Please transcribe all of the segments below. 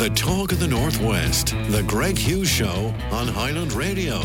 The talk of the Northwest. The Greg Hughes Show on Highland Radio.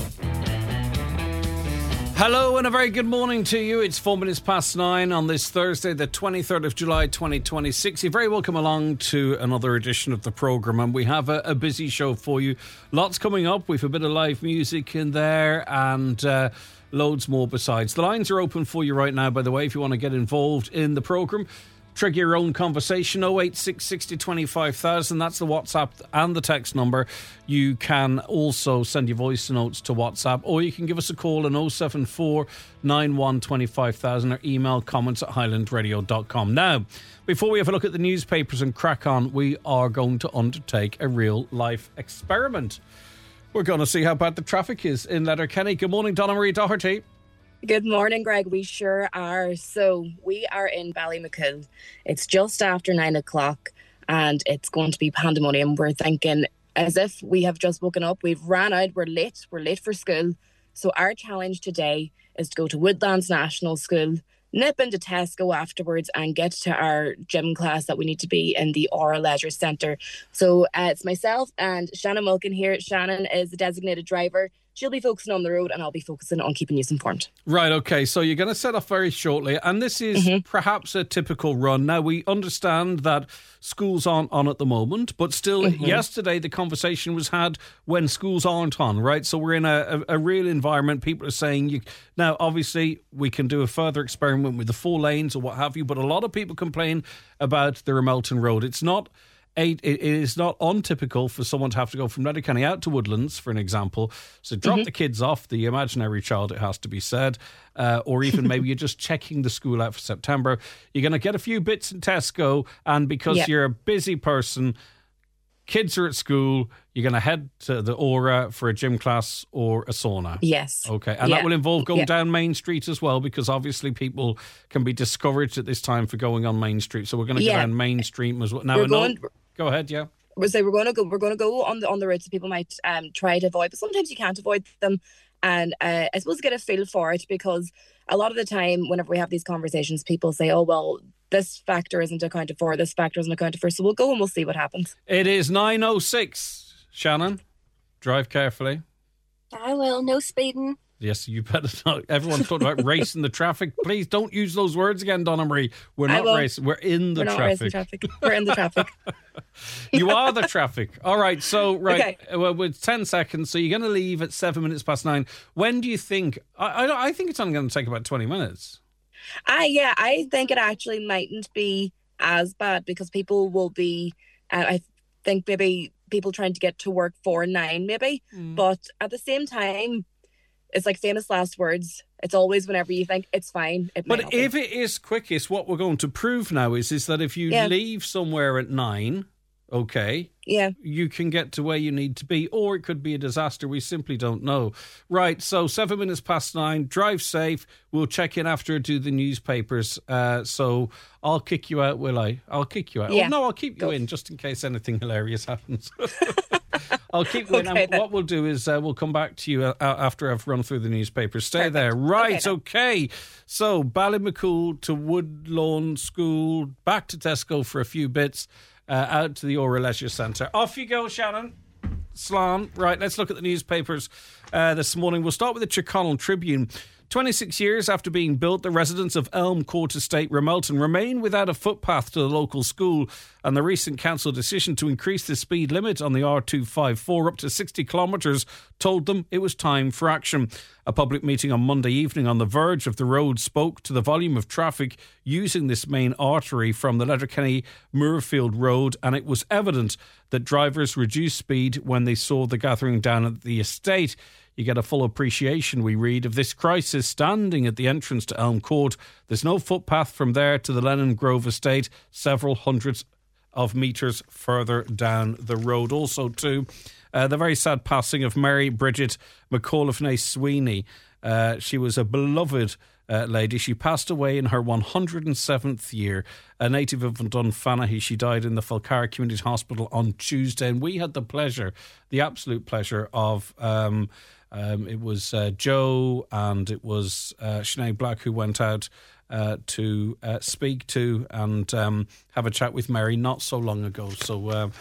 Hello and a very good morning to you. It's 9:04 on this Thursday, the 23rd of July 2026. You're very welcome along to another edition of the programme, and we have a busy show for you. Lots coming up. We've a bit of live music in there and loads more besides. The lines are open for you right now, by the way, if you want to get involved in the programme. Trigger your own conversation, 086 60 25,000. That's the WhatsApp and the text number. You can also send your voice notes to WhatsApp, or you can give us a call on 074 91 25,000 or email comments at highlandradio.com. Now, before we have a look at the newspapers and crack on, we are going to undertake a real life experiment. We're going to see how bad the traffic is in Letterkenny. Good morning, Donna Marie Doherty. Good morning, Greg. We sure are. So we are in Ballymacool. It's just after 9 o'clock and it's going to be pandemonium. We're thinking as if we have just woken up. We've ran out. We're late for school. So our challenge today is to go to Woodlands National School, nip into Tesco afterwards and get to our gym class that we need to be in the Aura Leisure Centre. So it's myself and Shannon Mulkin here. Shannon is the designated driver. She'll be focusing on the road and I'll be focusing on keeping you informed. Right, okay. So you're going to set off very shortly. And this is perhaps a typical run. Now, we understand that schools aren't on at the moment, but still yesterday the conversation was had when schools aren't on, right? So we're in a real environment. People are saying, now, obviously, we can do a further experiment with the 4 lanes or what have you, but a lot of people complain about the Ramelton Road. It is not untypical for someone to have to go from Letterkenny out to Woodlands, for an example. So drop the kids off, the imaginary child, it has to be said. Or even maybe you're just checking the school out for September. You're going to get a few bits in Tesco, and because you're a busy person, kids are at school, you're going to head to the Aura for a gym class or a sauna. Yes. Okay. And that will involve going down Main Street as well, because obviously people can be discouraged at this time for going on Main Street. So we're going to go down Main Street as well. Now, go ahead, yeah. We're going to go on the roads that people might try to avoid, but sometimes you can't avoid them. And I suppose get a feel for it, because a lot of the time, whenever we have these conversations, people say, "Oh well, this factor isn't accounted for, this factor isn't accounted for." So we'll go and we'll see what happens. It is 9:06. Shannon, drive carefully. I will. No speeding. Yes, you better not. Everyone's talking about racing the traffic. Please don't use those words again, Donna Marie. We're not racing. We're in the traffic. We're in the traffic. You are the traffic. All right. So, right. Okay. Well, with 10 seconds. So you're going to leave at 7 minutes past 9. When do you think? I think it's only going to take about 20 minutes. I think it actually mightn't be as bad, because people will be, I think maybe people trying to get to work for 9 maybe. But at the same time, it's like famous last words. It's always whenever you think it's fine. But if it is quickest, what we're going to prove now is that if you leave somewhere at 9, you can get to where you need to be, or it could be a disaster. We simply don't know. Right, so 7 minutes past 9, drive safe. We'll check in after, do the newspapers. So I'll kick you out, will I? I'll kick you out. Yeah. Oh, no, I'll keep you in just in case anything hilarious happens. I'll keep you in. And what we'll do is we'll come back to you after I've run through the newspapers. Stay there. Right, okay. So Ballymacool to Woodlawn School, back to Tesco for a few bits, out to the Aura Leisure Centre. Off you go, Shannon. Slán. Right, let's look at the newspapers this morning. We'll start with the Tyrconnell Tribune. 26 years after being built, the residents of Elm Court Estate, Ramelton, remain without a footpath to the local school, and the recent council decision to increase the speed limit on the R254 up to 60 kilometres told them it was time for action. A public meeting on Monday evening on the verge of the road spoke to the volume of traffic using this main artery from the Letterkenny Moorfield Road, and it was evident that drivers reduced speed when they saw the gathering down at the estate. You get a full appreciation, we read, of this crisis standing at the entrance to Elm Court. There's no footpath from there to the Lennon Grove estate, several hundreds of metres further down the road. Also, too, the very sad passing of Mary Bridget McAuliffe Sweeney. She was a beloved lady. She passed away in her 107th year. A native of Dunfanaghy. She died in the Falcarra Community Hospital on Tuesday. And we had the absolute pleasure of... it was Joe and it was Sinead Black who went out to speak to and have a chat with Mary not so long ago. So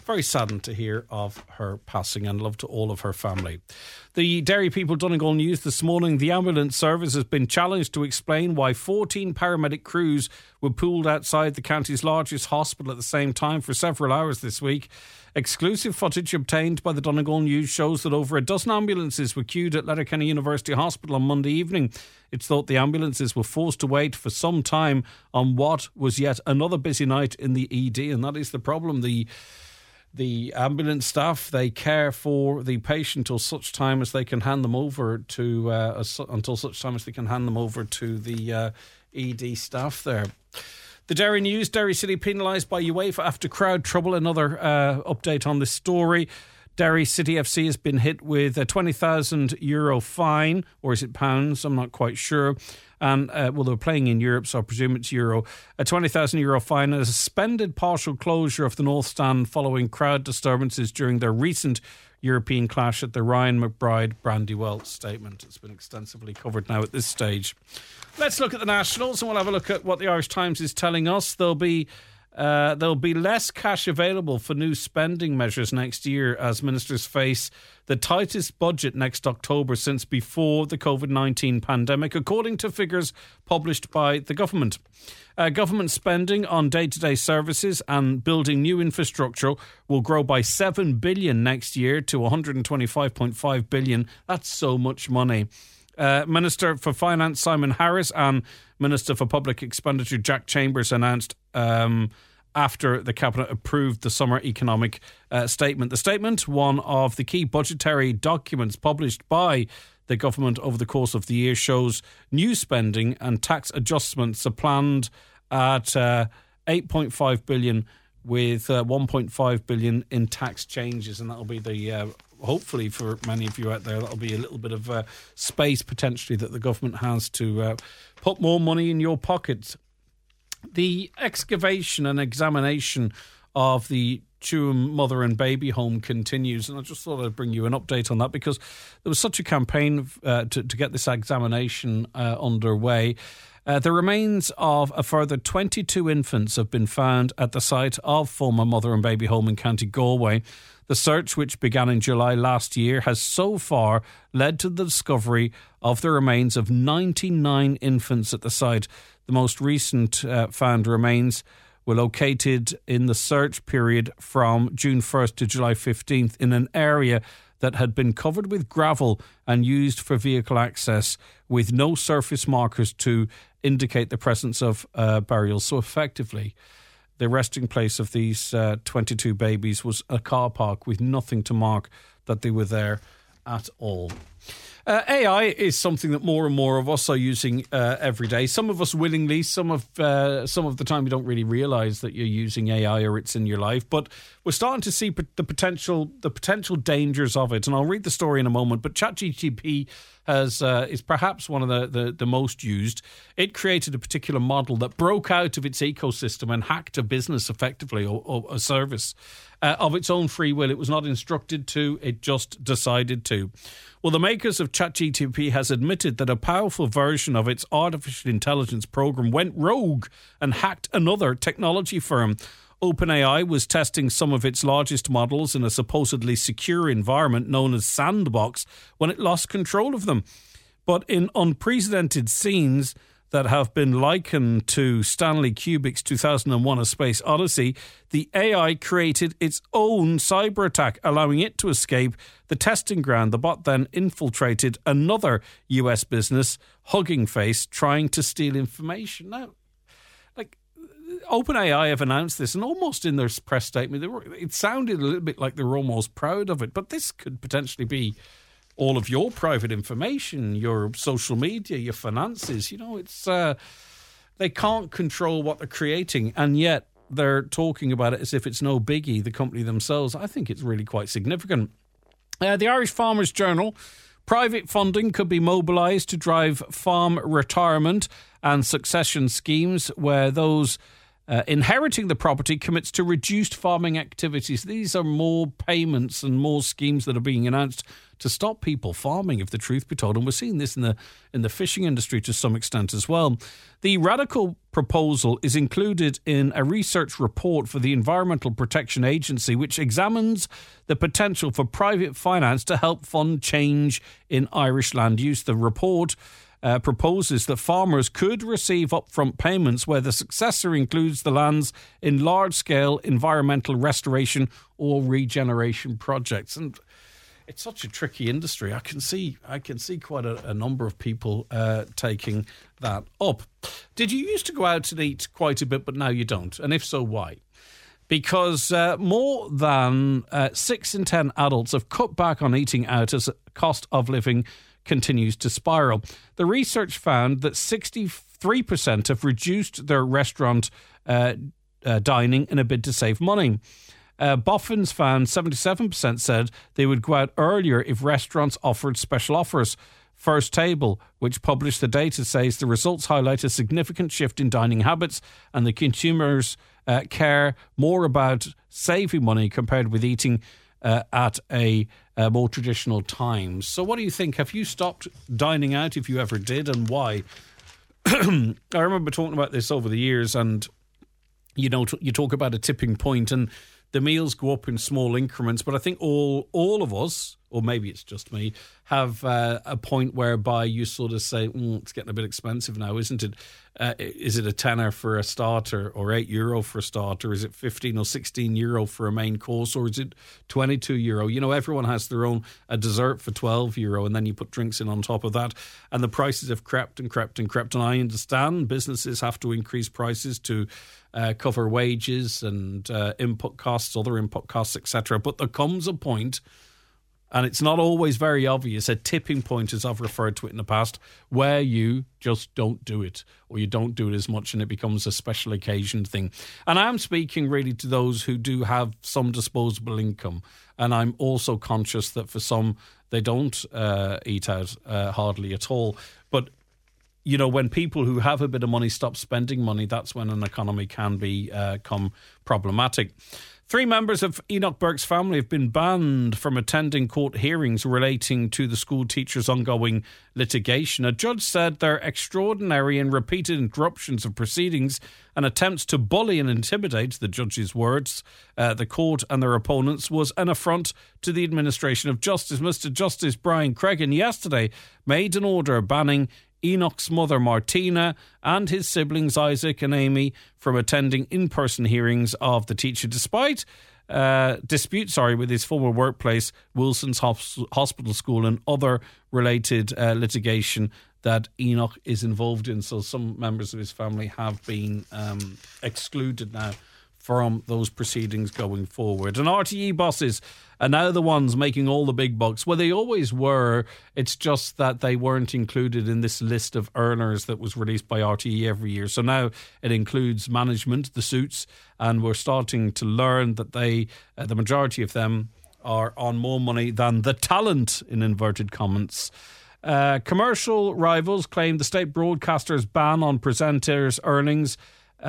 very saddened to hear of her passing, and love to all of her family. The Derry People Donegal News this morning, the ambulance service has been challenged to explain why 14 paramedic crews were pooled outside the county's largest hospital at the same time for several hours this week. Exclusive footage obtained by the Donegal News shows that over a dozen ambulances were queued at Letterkenny University Hospital on Monday evening. It's thought the ambulances were forced to wait for some time on what was yet another busy night in the ED, and that is the problem. The ambulance staff, they care for the patient until such time as they can hand them over to the ED staff there. The Derry News, Derry City penalised by UEFA after crowd trouble. Another update on this story. Derry City FC has been hit with a €20,000 fine, or is it pounds? I'm not quite sure. And they're playing in Europe, so I presume it's euro. A €20,000 fine and a suspended partial closure of the North Stand following crowd disturbances during their recent European clash at the Ryan McBride Brandywell statement. It's been extensively covered now at this stage. Let's look at the Nationals, and we'll have a look at what the Irish Times is telling us. There'll be less cash available for new spending measures next year as ministers face the tightest budget next October since before the COVID-19 pandemic, according to figures published by the government. Government spending on day-to-day services and building new infrastructure will grow by $7 billion next year to $125.5 billion. That's so much money. Minister for Finance Simon Harris and Minister for Public Expenditure Jack Chambers announced after the Cabinet approved the summer economic statement. The statement, one of the key budgetary documents published by the government over the course of the year, shows new spending and tax adjustments are planned at $8.5 billion with $1.5 billion in tax changes, and that'll be the hopefully for many of you out there, that'll be a little bit of space potentially that the government has to put more money in your pockets. The excavation and examination of the Tuam Mother and Baby Home continues, and I just thought I'd bring you an update on that because there was such a campaign to get this examination underway. The remains of a further 22 infants have been found at the site of former Mother and Baby Home in County Galway. The search, which began in July last year, has so far led to the discovery of the remains of 99 infants at the site. The most recent found remains were located in the search period from June 1st to July 15th in an area that had been covered with gravel and used for vehicle access, with no surface markers to indicate the presence of burial. So effectively, the resting place of these 22 babies was a car park with nothing to mark that they were there at all. AI is something that more and more of us are using every day. Some of us willingly, some of the time you don't really realise that you're using AI or it's in your life. But we're starting to see the potential dangers of it. And I'll read the story in a moment. But ChatGPT is perhaps one of the most used. It created a particular model that broke out of its ecosystem and hacked a business effectively, or a service of its own free will. It was not instructed to, it just decided to. Well, the makers of ChatGPT has admitted that a powerful version of its artificial intelligence program went rogue and hacked another technology firm. OpenAI was testing some of its largest models in a supposedly secure environment known as Sandbox when it lost control of them. But in unprecedented scenes that have been likened to Stanley Kubrick's 2001 A Space Odyssey, the AI created its own cyber attack, allowing it to escape the testing ground. The bot then infiltrated another US business, Hugging Face, trying to steal information. Now, OpenAI have announced this, and almost in their press statement, it sounded a little bit like they were almost proud of it, but this could potentially be all of your private information, your social media, your finances. You know, it's they can't control what they're creating, and yet they're talking about it as if it's no biggie, the company themselves. I think it's really quite significant. The Irish Farmers Journal: private funding could be mobilised to drive farm retirement and succession schemes where those inheriting the property commits to reduced farming activities. These are more payments and more schemes that are being announced to stop people farming, if the truth be told. And we're seeing this in the fishing industry to some extent as well. The radical proposal is included in a research report for the Environmental Protection Agency, which examines the potential for private finance to help fund change in Irish land use. The report proposes that farmers could receive upfront payments where the successor includes the lands in large-scale environmental restoration or regeneration projects. And it's such a tricky industry. I can see quite a number of people taking that up. Did you used to go out and eat quite a bit, but now you don't? And if so, why? Because more than 6 in 10 adults have cut back on eating out as the cost of living continues to spiral. The research found that 63% have reduced their restaurant dining in a bid to save money. Boffins found 77% said they would go out earlier if restaurants offered special offers. First Table, which published the data, says the results highlight a significant shift in dining habits and the consumers care more about saving money compared with eating at a more traditional times. So what do you think? Have you stopped dining out, if you ever did, and why? I remember talking about this over the years, and you know, you talk about a tipping point, and the meals go up in small increments, but I think all of us, or maybe it's just me, have a point whereby you sort of say, it's getting a bit expensive now, isn't it? Is it a tenner for a starter, or €8 for a starter? Is it 15 or 16 euro for a main course, or is it 22 euro? You know, everyone has their own, a dessert for 12 euro, and then you put drinks in on top of that. And the prices have crept and crept and crept. And I understand businesses have to increase prices to cover wages and input costs, other input costs, etc. But there comes a point, and it's not always very obvious, a tipping point, as I've referred to it in the past, where you just don't do it, or you don't do it as much, and it becomes a special occasion thing. And I'm speaking really to those who do have some disposable income. And I'm also conscious that for some, they don't eat out hardly at all. But you know, when people who have a bit of money stop spending money, that's when an economy can become problematic. 3 members of Enoch Burke's family have been banned from attending court hearings relating to the school teacher's ongoing litigation. A judge said their extraordinary and repeated interruptions of proceedings and attempts to bully and intimidate, the judge's words, the court and their opponents, was an affront to the administration of justice. Mr. Justice Brian Cregan yesterday made an order banning Enoch's mother Martina and his siblings Isaac and Amy from attending in-person hearings of the teacher, despite dispute with his former workplace, Wilson's Hospital School, and other related litigation that Enoch is involved in. So some members of his family have been excluded now from those proceedings going forward. And RTE bosses are now the ones making all the big bucks. Well, they always were. It's just that they weren't included in this list of earners that was released by RTE every year. So now it includes management, the suits, and we're starting to learn that they, the majority of them, are on more money than the talent, in inverted commas. Commercial rivals claim the state broadcaster's ban on presenters' earnings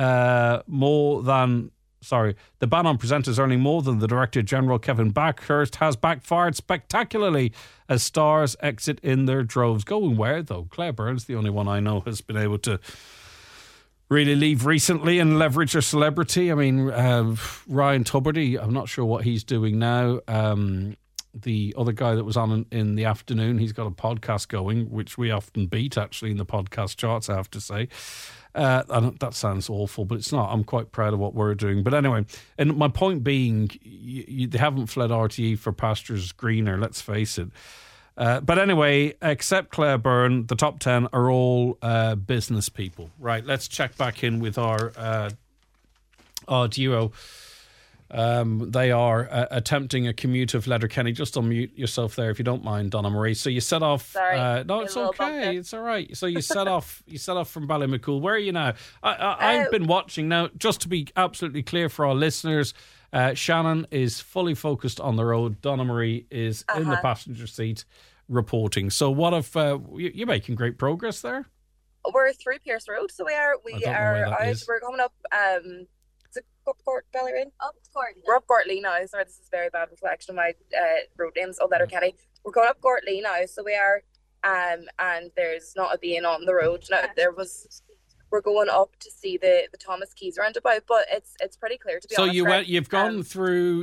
the ban on presenters earning more than the Director General Kevin Backhurst has backfired spectacularly as stars exit in their droves. Going where, though? Claire Byrne's the only one I know has been able to really leave recently and leverage her celebrity. I mean, Ryan Tuberty, I'm not sure what he's doing now. The other guy that was on in the afternoon, he's got a podcast going, which we often beat, actually, in the podcast charts, I have to say. That sounds awful, but it's not. I'm quite proud of what we're doing. But anyway, and my point being, they haven't fled RTE for pastures greener, let's face it. But anyway, except Claire Byrne, the top 10 are all business people. Right, let's check back in with our duo. They are attempting a commute of Letterkenny. Just unmute yourself there if you don't mind, Donna Marie. So you set off. Sorry, no, it's okay. It's all right. So you set off. You set off from Ballymacool. Where are you now? I've been watching now. Just to be absolutely clear for our listeners, Shannon is fully focused on the road. Donna Marie is in the passenger seat reporting. So what if you're making great progress there? We're through Pierce Road, so we are out. We're coming up. Is it up Ballyrain? Up Gortley. We're up Gortley now. Sorry, this is a very bad reflection of my road names. Oh, Letterkenny. We're going up Gortley now, so we are. And there's not a being on the road now. We're going up to see the Thomas Keys roundabout, but it's pretty clear to be honest. So you've gone through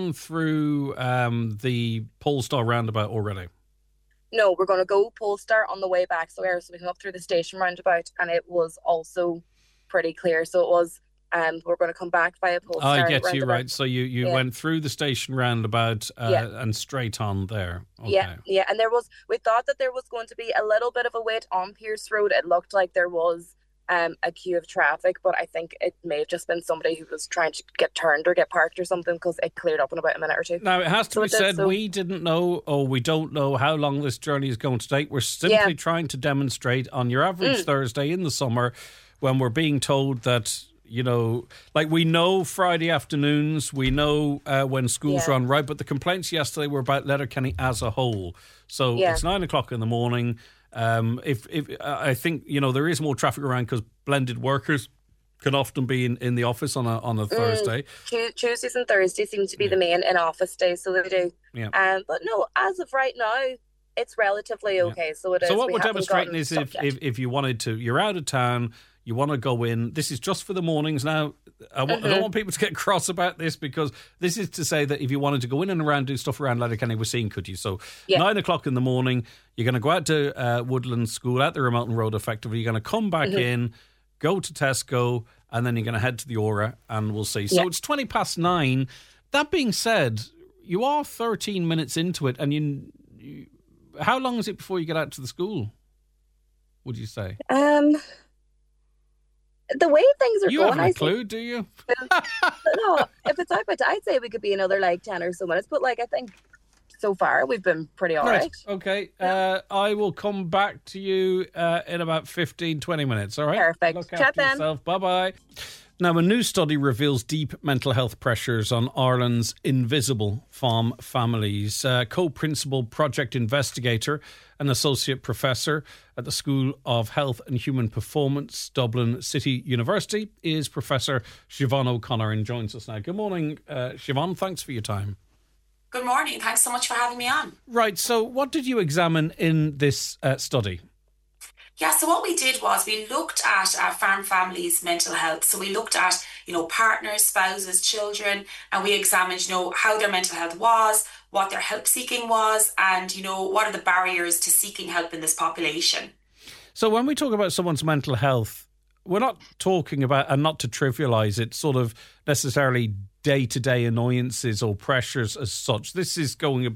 the Polestar roundabout already. No, we're going to go Polestar on the way back. So we come up through the station roundabout, and it was also pretty clear. So it was. We're going to come back via Polestar. I get roundabout. you right. So you went through the station roundabout and straight on there. Okay. Yeah. And we thought that there was going to be a little bit of a wait on Pierce Road. It looked like there was a queue of traffic, but I think it may have just been somebody who was trying to get turned or get parked or something, because it cleared up in about a minute or two. Now, it has to be said, we didn't know, or we don't know how long this journey is going to take. We're simply trying to demonstrate on your average Thursday in the summer, when we're being told that, you know, like we know Friday afternoons, we know when schools run, right? But the complaints yesterday were about Letterkenny as a whole. So it's 9 o'clock in the morning. If I think, you know, there is more traffic around because blended workers can often be in the office on a Thursday. Tuesdays and Thursdays seem to be the main in-office days, so they do. Yeah. But no, as of right now, it's relatively okay. So it is. So what we're demonstrating is if you wanted to, you're out of town, you want to go in. This is just for the mornings now. I don't want people to get cross about this, because this is to say that if you wanted to go in and around, do stuff around Letterkenny, we're seeing could you. So 9 o'clock in the morning, you're going to go out to Woodland School at the Remelton Road effectively. You're going to come back in, go to Tesco, and then you're going to head to the Aura, and we'll see. So it's 9:20. That being said, you are 13 minutes into it, and you how long is it before you get out to the school, would you say? The way things are going... You haven't a clue, do you? No, if it's out, I'd say we could be another 10 or so minutes. But I think so far we've been pretty all right. Okay. I will come back to you in about 15, 20 minutes. All right? Perfect. Look after yourself. Bye-bye. Now, a new study reveals deep mental health pressures on Ireland's invisible farm families. Co-principal project investigator and associate professor at the School of Health and Human Performance, Dublin City University, is Professor Siobhan O'Connor, and joins us now. Good morning, Siobhan. Thanks for your time. Good morning. Thanks so much for having me on. Right. So what did you examine in this study? Yeah, so what we did was we looked at farm families' mental health. So we looked at, partners, spouses, children, and we examined, how their mental health was, what their help seeking was, and, what are the barriers to seeking help in this population. So when we talk about someone's mental health, we're not talking about, and not to trivialise it, sort of necessarily day-to-day annoyances or pressures as such. This is going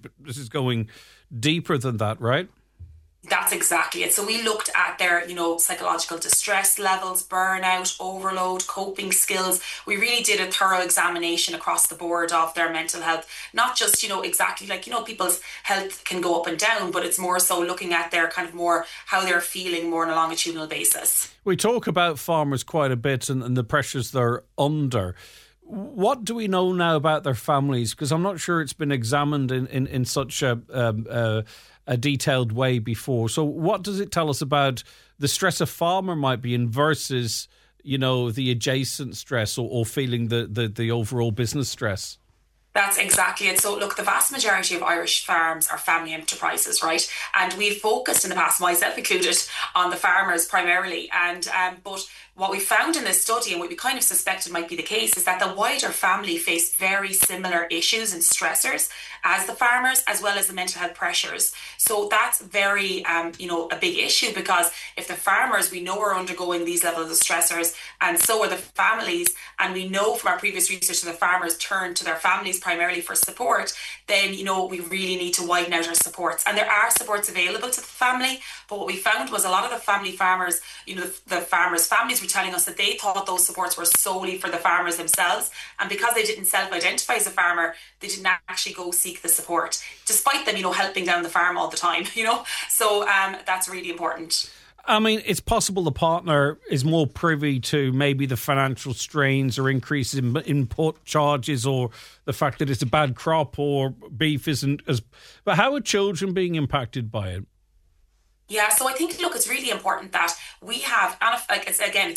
deeper than that, right? That's exactly it. So we looked at their, psychological distress levels, burnout, overload, coping skills. We really did a thorough examination across the board of their mental health. Not just, exactly people's health can go up and down, but it's more so looking at their kind of more how they're feeling more on a longitudinal basis. We talk about farmers quite a bit and the pressures they're under. What do we know now about their families? Because I'm not sure it's been examined in such a detailed way before. So what does it tell us about the stress a farmer might be in versus, the adjacent stress or feeling the overall business stress? That's exactly it. So look, the vast majority of Irish farms are family enterprises, right? And we've focused in the past, myself included, on the farmers primarily. And but what we found in this study, and what we kind of suspected might be the case, is that the wider family face very similar issues and stressors as the farmers, as well as the mental health pressures. So that's very, a big issue, because if the farmers, we know, are undergoing these levels of stressors, and so are the families, and we know from our previous research that the farmers turn to their families primarily for support, then, we really need to widen out our supports. And there are supports available to the family, but what we found was a lot of the family farmers, the farmers' families were telling us that they thought those supports were solely for the farmers themselves, and because they didn't self-identify as a farmer, they didn't actually go seek the support, despite them, helping down the farm all the time, so that's really important. I mean, it's possible the partner is more privy to maybe the financial strains or increases in input charges, or the fact that it's a bad crop or beef isn't as... But how are children being impacted by it? Yeah, so I think, look, it's really important that we have, and like it's again, it's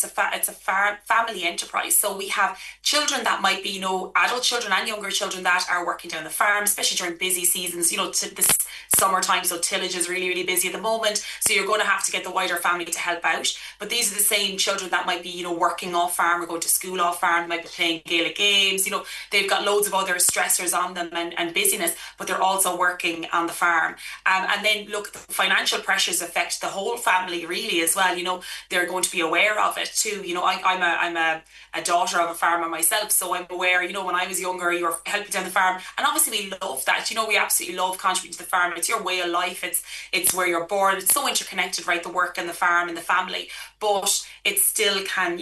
a family enterprise. So we have children that might be, adult children and younger children that are working down the farm, especially during busy seasons. To this summertime, so tillage is really, really busy at the moment. So you're going to have to get the wider family to help out. But these are the same children that might be, working off farm or going to school off farm, might be playing Gaelic games. They've got loads of other stressors on them and busyness, but they're also working on the farm. And then look, the financial pressures affect the whole family really as well. They're going to be aware of it too. I'm a daughter of a farmer myself, so I'm aware, when I was younger, you were helping down the farm, and obviously we love that. We absolutely love contributing to the farm. It's your way of life. It's where you're born. It's so interconnected, right? The work and the farm and the family, but it still can,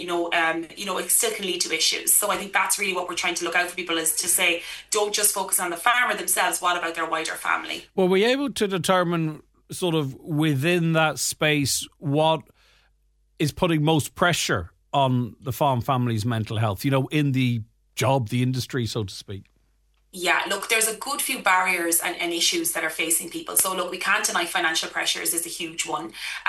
it still can lead to issues. So I think that's really what we're trying to look out for people, is to say, don't just focus on the farmer themselves. What about their wider family? Were we able to determine sort of within that space what is putting most pressure on the farm family's mental health, in the job, the industry, so to speak? Yeah, look, there's a good few barriers and issues that are facing people. So look, we can't deny financial pressures is a huge one.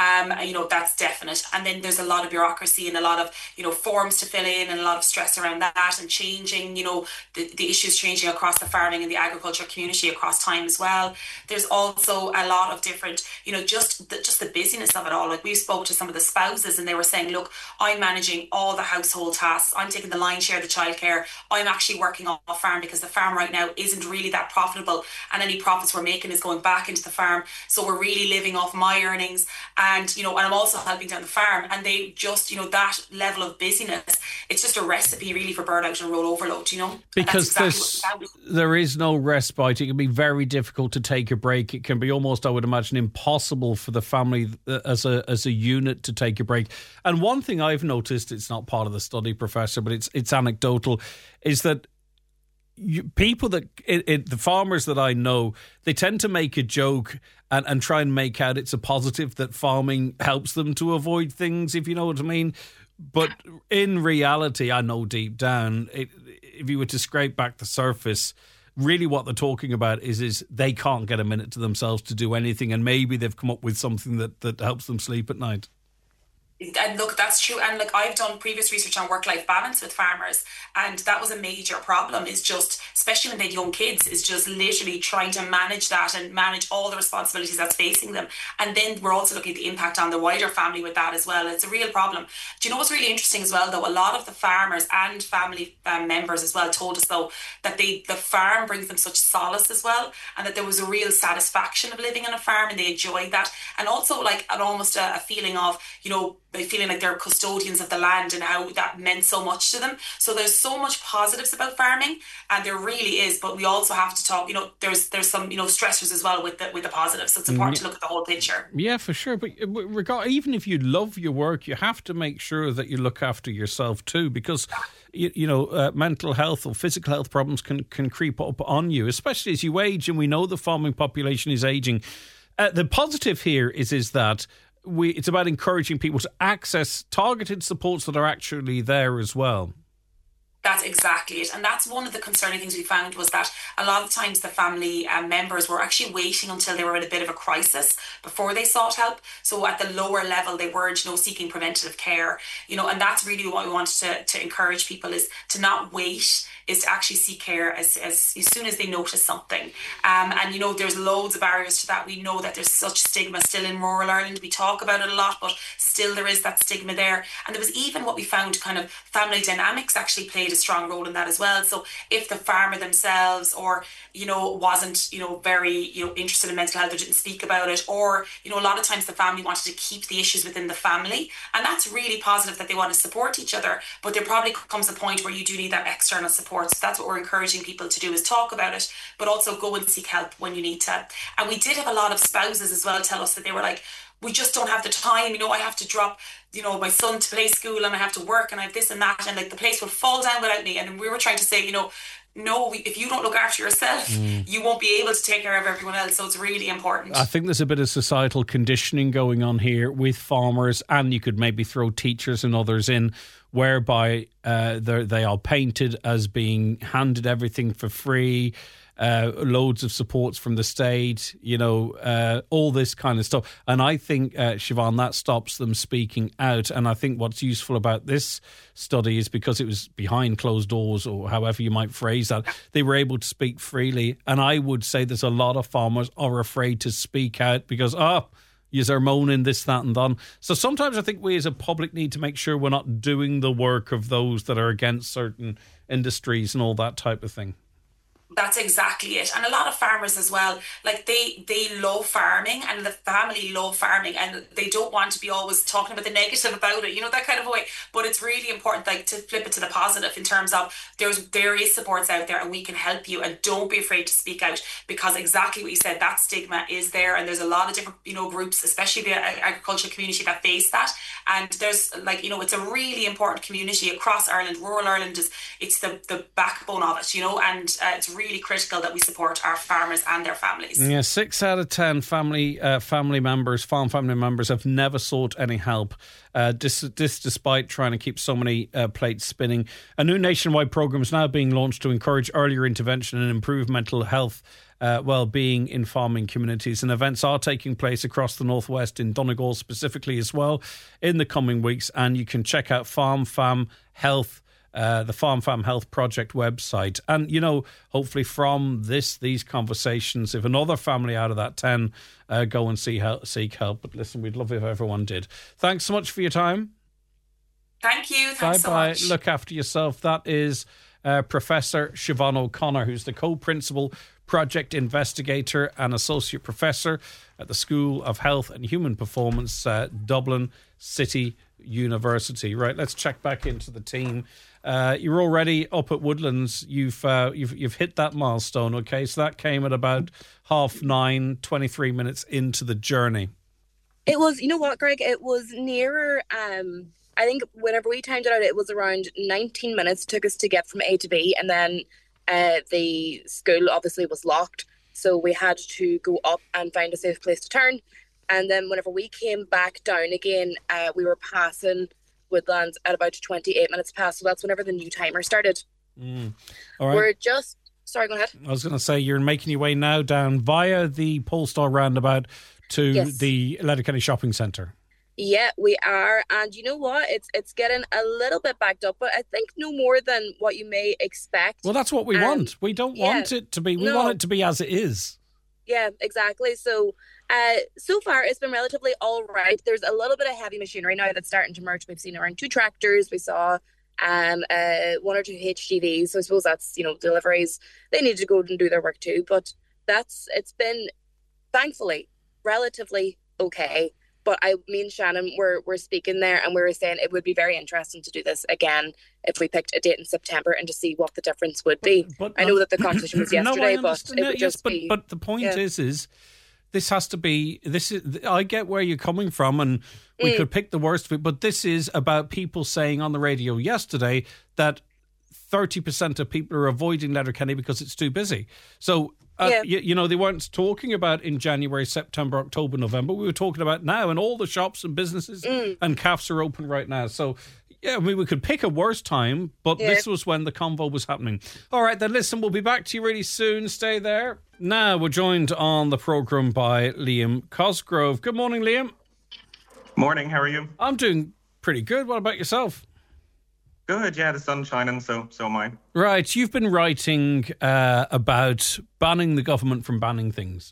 That's definite. And then there's a lot of bureaucracy and a lot of, forms to fill in and a lot of stress around that, and changing, the issues changing across the farming and the agriculture community across time as well. There's also a lot of different, just the busyness of it all. Like, we spoke to some of the spouses and they were saying, look, I'm managing all the household tasks. I'm taking the lion's share of the childcare. I'm actually working off farm because the farm right now isn't really that profitable, and any profits we're making is going back into the farm. So we're really living off my earnings, and and I'm also helping down the farm. And they just, that level of busyness, it's just a recipe really for burnout and role overload, Because exactly there is no respite. It can be very difficult to take a break. It can be almost, I would imagine, impossible for the family as a unit to take a break. And one thing I've noticed, it's not part of the study, Professor, but it's anecdotal, is that people that the farmers that I know, they tend to make a joke and try and make out it's a positive that farming helps them to avoid things, if you know what I mean. But in reality, I know deep down, if you were to scrape back the surface, really what they're talking about is they can't get a minute to themselves to do anything, and maybe they've come up with something that helps them sleep at night. And look, that's true. And look, I've done previous research on work-life balance with farmers, and that was a major problem, is just, especially when they had young kids, is just literally trying to manage that and manage all the responsibilities that's facing them. And then we're also looking at the impact on the wider family with that as well. It's a real problem. Do you know what's really interesting as well, though? A lot of the farmers and family members as well told us, though, that the farm brings them such solace as well, and that there was a real satisfaction of living on a farm, and they enjoyed that. And also like almost a feeling of, feeling like they're custodians of the land, and how that meant so much to them. So there's so much positives about farming, and there really is, but we also have to talk, there's some, stressors as well with the positives. So it's important to look at the whole picture. Yeah, for sure. But even if you love your work, you have to make sure that you look after yourself too, because mental health or physical health problems can creep up on you, especially as you age, and we know the farming population is aging. The positive here is that it's about encouraging people to access targeted supports that are actually there as well. That's exactly it. And that's one of the concerning things we found, was that a lot of times the family members were actually waiting until they were in a bit of a crisis before they sought help. So at the lower level, they weren't, seeking preventative care, and that's really what we wanted to encourage people, is to not wait, is to actually seek care as soon as they notice something. And there's loads of barriers to that. We know that there's such stigma still in rural Ireland. We talk about it a lot, but still there is that stigma there. And there was even what we found, kind of family dynamics actually played a strong role in that as well. So if the farmer themselves, or wasn't very interested in mental health, or didn't speak about it, or a lot of times the family wanted to keep the issues within the family, and that's really positive that they want to support each other, but there probably comes a point where you do need that external support. So that's what we're encouraging people to do, is talk about it, but also go and seek help when you need to. And we did have a lot of spouses as well tell us that they were like, we just don't have the time, I have to drop my son to play school, and I have to work, and I have this and that, and like the place will fall down without me. And we were trying to say, no, if you don't look after yourself, you won't be able to take care of everyone else. So it's really important. I think there's a bit of societal conditioning going on here with farmers, and you could maybe throw teachers and others in, whereby they are painted as being handed everything for free. loads of supports from the state, all this kind of stuff. And I think, Siobhan, that stops them speaking out. And I think what's useful about this study is because it was behind closed doors, or however you might phrase that, they were able to speak freely. And I would say there's a lot of farmers are afraid to speak out because, yous are moaning this, that and that. So sometimes I think we as a public need to make sure we're not doing the work of those that are against certain industries and all that type of thing. That's exactly it. And a lot of farmers as well, like they love farming, and the family love farming, and they don't want to be always talking about the negative about it, that kind of way. But it's really important, like, to flip it to the positive in terms of there is supports out there and we can help you, and don't be afraid to speak out, because exactly what you said, that stigma is there, and there's a lot of different, groups, especially the agricultural community, that face that. And there's it's a really important community across Ireland. Rural Ireland it's the backbone of it, and it's really critical that we support our farmers and their families. Yeah, 6 out of 10 farm family members have never sought any help. This despite trying to keep so many plates spinning. A new nationwide programme is now being launched to encourage earlier intervention and improve mental health well-being in farming communities, and events are taking place across the northwest, in Donegal specifically as well, in the coming weeks. And you can check out Farm Fam Health, the Farm Fam Health Project website. And, hopefully from these conversations, if another family out of that 10 go and seek help. But listen, we'd love if everyone did. Thanks so much for your time. Thank you. Thanks so much. Look after yourself. That is Professor Siobhan O'Connor, who's the co-principal project investigator and associate professor at the School of Health and Human Performance, Dublin City University. Right, let's check back into the team. You're already up at Woodlands. You've hit that milestone. Okay, so that came at about 9:30, 23 minutes into the journey. It was, you know what, Greg? It was nearer. I think whenever we timed it out, it was around 19 minutes took us to get from A to B, and then the school obviously was locked, so we had to go up and find a safe place to turn. And then whenever we came back down again, we were passing Woodlands at about 28 minutes past, so that's whenever the new timer started. All right. Sorry, go ahead. I was going to say, you're making your way now down via the Polestar roundabout to the Letterkenny Shopping Centre. Yeah, we are. And you know what? It's getting a little bit backed up, but I think no more than what you may expect. Well, that's what we want. We don't want it to be. We want it to be as it is. Yeah, exactly. So, so far it's been relatively all right. There's a little bit of heavy machinery now that's starting to emerge. We've seen around 2 tractors. We saw 1 or 2 HGVs. So I suppose that's, deliveries. They need to go and do their work too. But it's been, thankfully, relatively okay. But me and Shannon were speaking there, and we were saying it would be very interesting to do this again if we picked a date in September and to see what the difference would be. But I know that the conversation was yesterday, but it would just be... But the point is this has to be... I get where you're coming from, and we could pick the worst of it, but this is about people saying on the radio yesterday that 30% of people are avoiding Letterkenny because it's too busy. So... they weren't talking about in January, September, October, November. We were talking about now, and all the shops and businesses and cafes are open right now. So, we could pick a worse time, but this was when the convo was happening. All right, then listen, we'll be back to you really soon. Stay there. Now, we're joined on the programme by Liam Cosgrove. Good morning, Liam. Morning, how are you? I'm doing pretty good. What about yourself? Good, yeah, the sun's shining, so am I. Right, you've been writing about banning the government from banning things.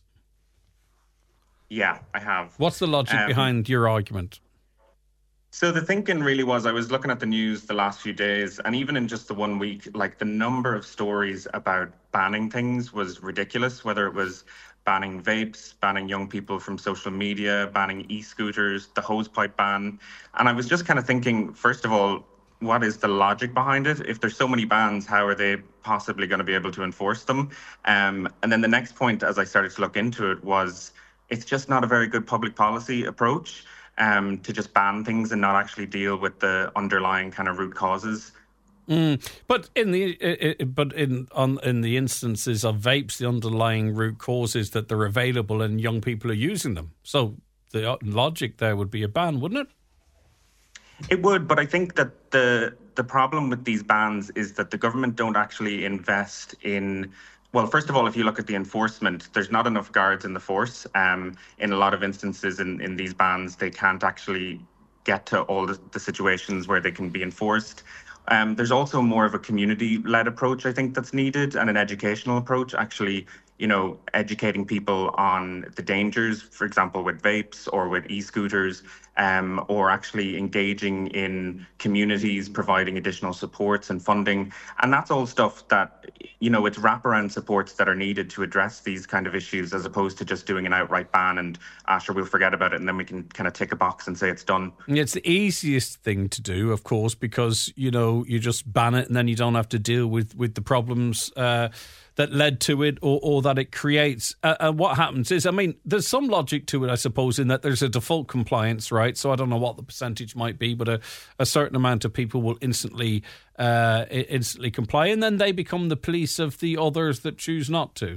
Yeah, I have. What's the logic behind your argument? So the thinking really was, I was looking at the news the last few days, and even in just the 1 week, like the number of stories about banning things was ridiculous, whether it was banning vapes, banning young people from social media, banning e-scooters, the hosepipe ban. And I was just kind of thinking, first of all, what is the logic behind it? If there's so many bans, how are they possibly going to be able to enforce them? And then the next point, as I started to look into it, was it's just not a very good public policy approach to just ban things and not actually deal with the underlying kind of root causes. But in the instances of vapes, the underlying root cause is that they're available and young people are using them. So the logic there would be a ban, wouldn't it? It would, but I think that the problem with these bans is that the government don't actually invest in Well, first of all, if you look at the enforcement, there's not enough guards in the force. In a lot of instances in these bans, they can't actually get to all the situations where they can be enforced. There's also more of a community-led approach, I think, that's needed, and an educational approach, actually, educating people on the dangers, for example, with vapes or with e-scooters, or actually engaging in communities, providing additional supports and funding. And that's all stuff that, it's wraparound supports that are needed to address these kind of issues, as opposed to just doing an outright ban and, sure, we'll forget about it and then we can kind of tick a box and say it's done. It's the easiest thing to do, of course, because, you just ban it and then you don't have to deal with the problems that led to it or that it creates. And what happens is, there's some logic to it, I suppose, in that there's a default compliance, right? So I don't know what the percentage might be, but a certain amount of people will instantly comply, and then they become the police of the others that choose not to.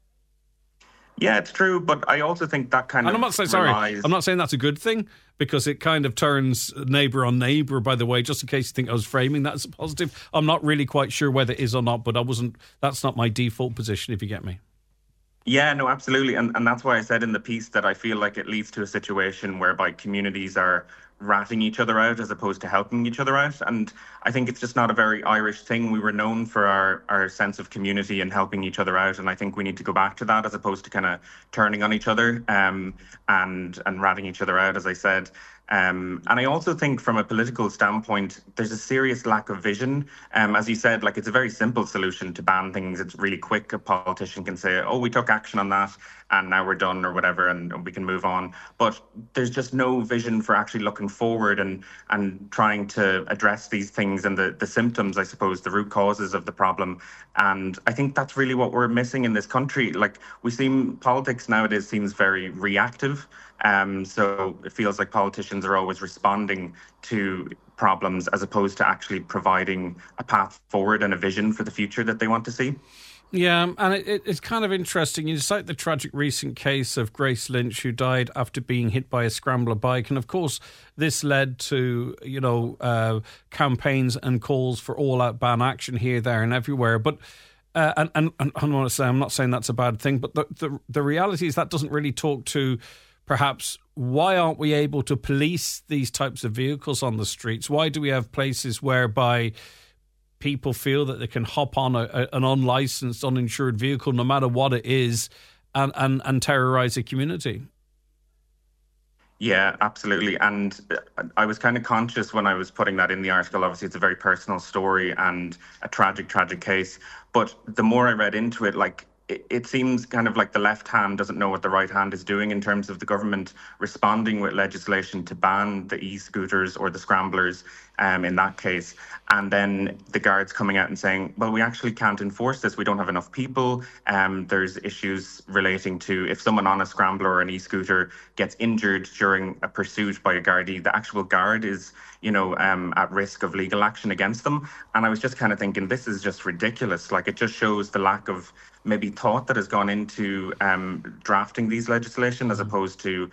Yeah, it's true, but I also think that kind of... I'm not saying that's a good thing, because it kind of turns neighbour on neighbour, by the way, just in case you think I was framing that as a positive. I'm not really quite sure whether it is or not, but that's not my default position, if you get me. Yeah, no, absolutely. And that's why I said in the piece that I feel like it leads to a situation whereby communities are ratting each other out as opposed to helping each other out. And I think it's just not a very Irish thing. We were known for our sense of community and helping each other out. And I think we need to go back to that, as opposed to kind of turning on each other and ratting each other out, as I said. And I also think from a political standpoint, there's a serious lack of vision. As you said, it's a very simple solution to ban things. It's really quick. A politician can say, we took action on that and now we're done or whatever, and we can move on. But there's just no vision for actually looking forward and trying to address these things and the symptoms, I suppose, the root causes of the problem. And I think that's really what we're missing in this country. Politics nowadays seems very reactive. So it feels like politicians are always responding to problems as opposed to actually providing a path forward and a vision for the future that they want to see. Yeah, and it's kind of interesting. You cite the tragic recent case of Grace Lynch, who died after being hit by a scrambler bike. And of course, this led to, campaigns and calls for all-out ban action here, there and everywhere. But and I want to say, I'm not saying that's a bad thing, but the reality is that doesn't really talk to perhaps why aren't we able to police these types of vehicles on the streets? Why do we have places whereby people feel that they can hop on an unlicensed, uninsured vehicle, no matter what it is, and terrorise a community? Yeah, absolutely. And I was kind of conscious when I was putting that in the article. Obviously, it's a very personal story and a tragic case. But the more I read into it, it seems kind of like the left hand doesn't know what the right hand is doing in terms of the government responding with legislation to ban the e-scooters or the scramblers in that case. And then the guards coming out and saying, well, we actually can't enforce this. We don't have enough people. There's issues relating to if someone on a scrambler or an e-scooter gets injured during a pursuit by a Gardaí, the actual guard is, at risk of legal action against them. And I was just kind of thinking, this is just ridiculous. It just shows the lack of maybe thought that has gone into drafting these legislation, as opposed to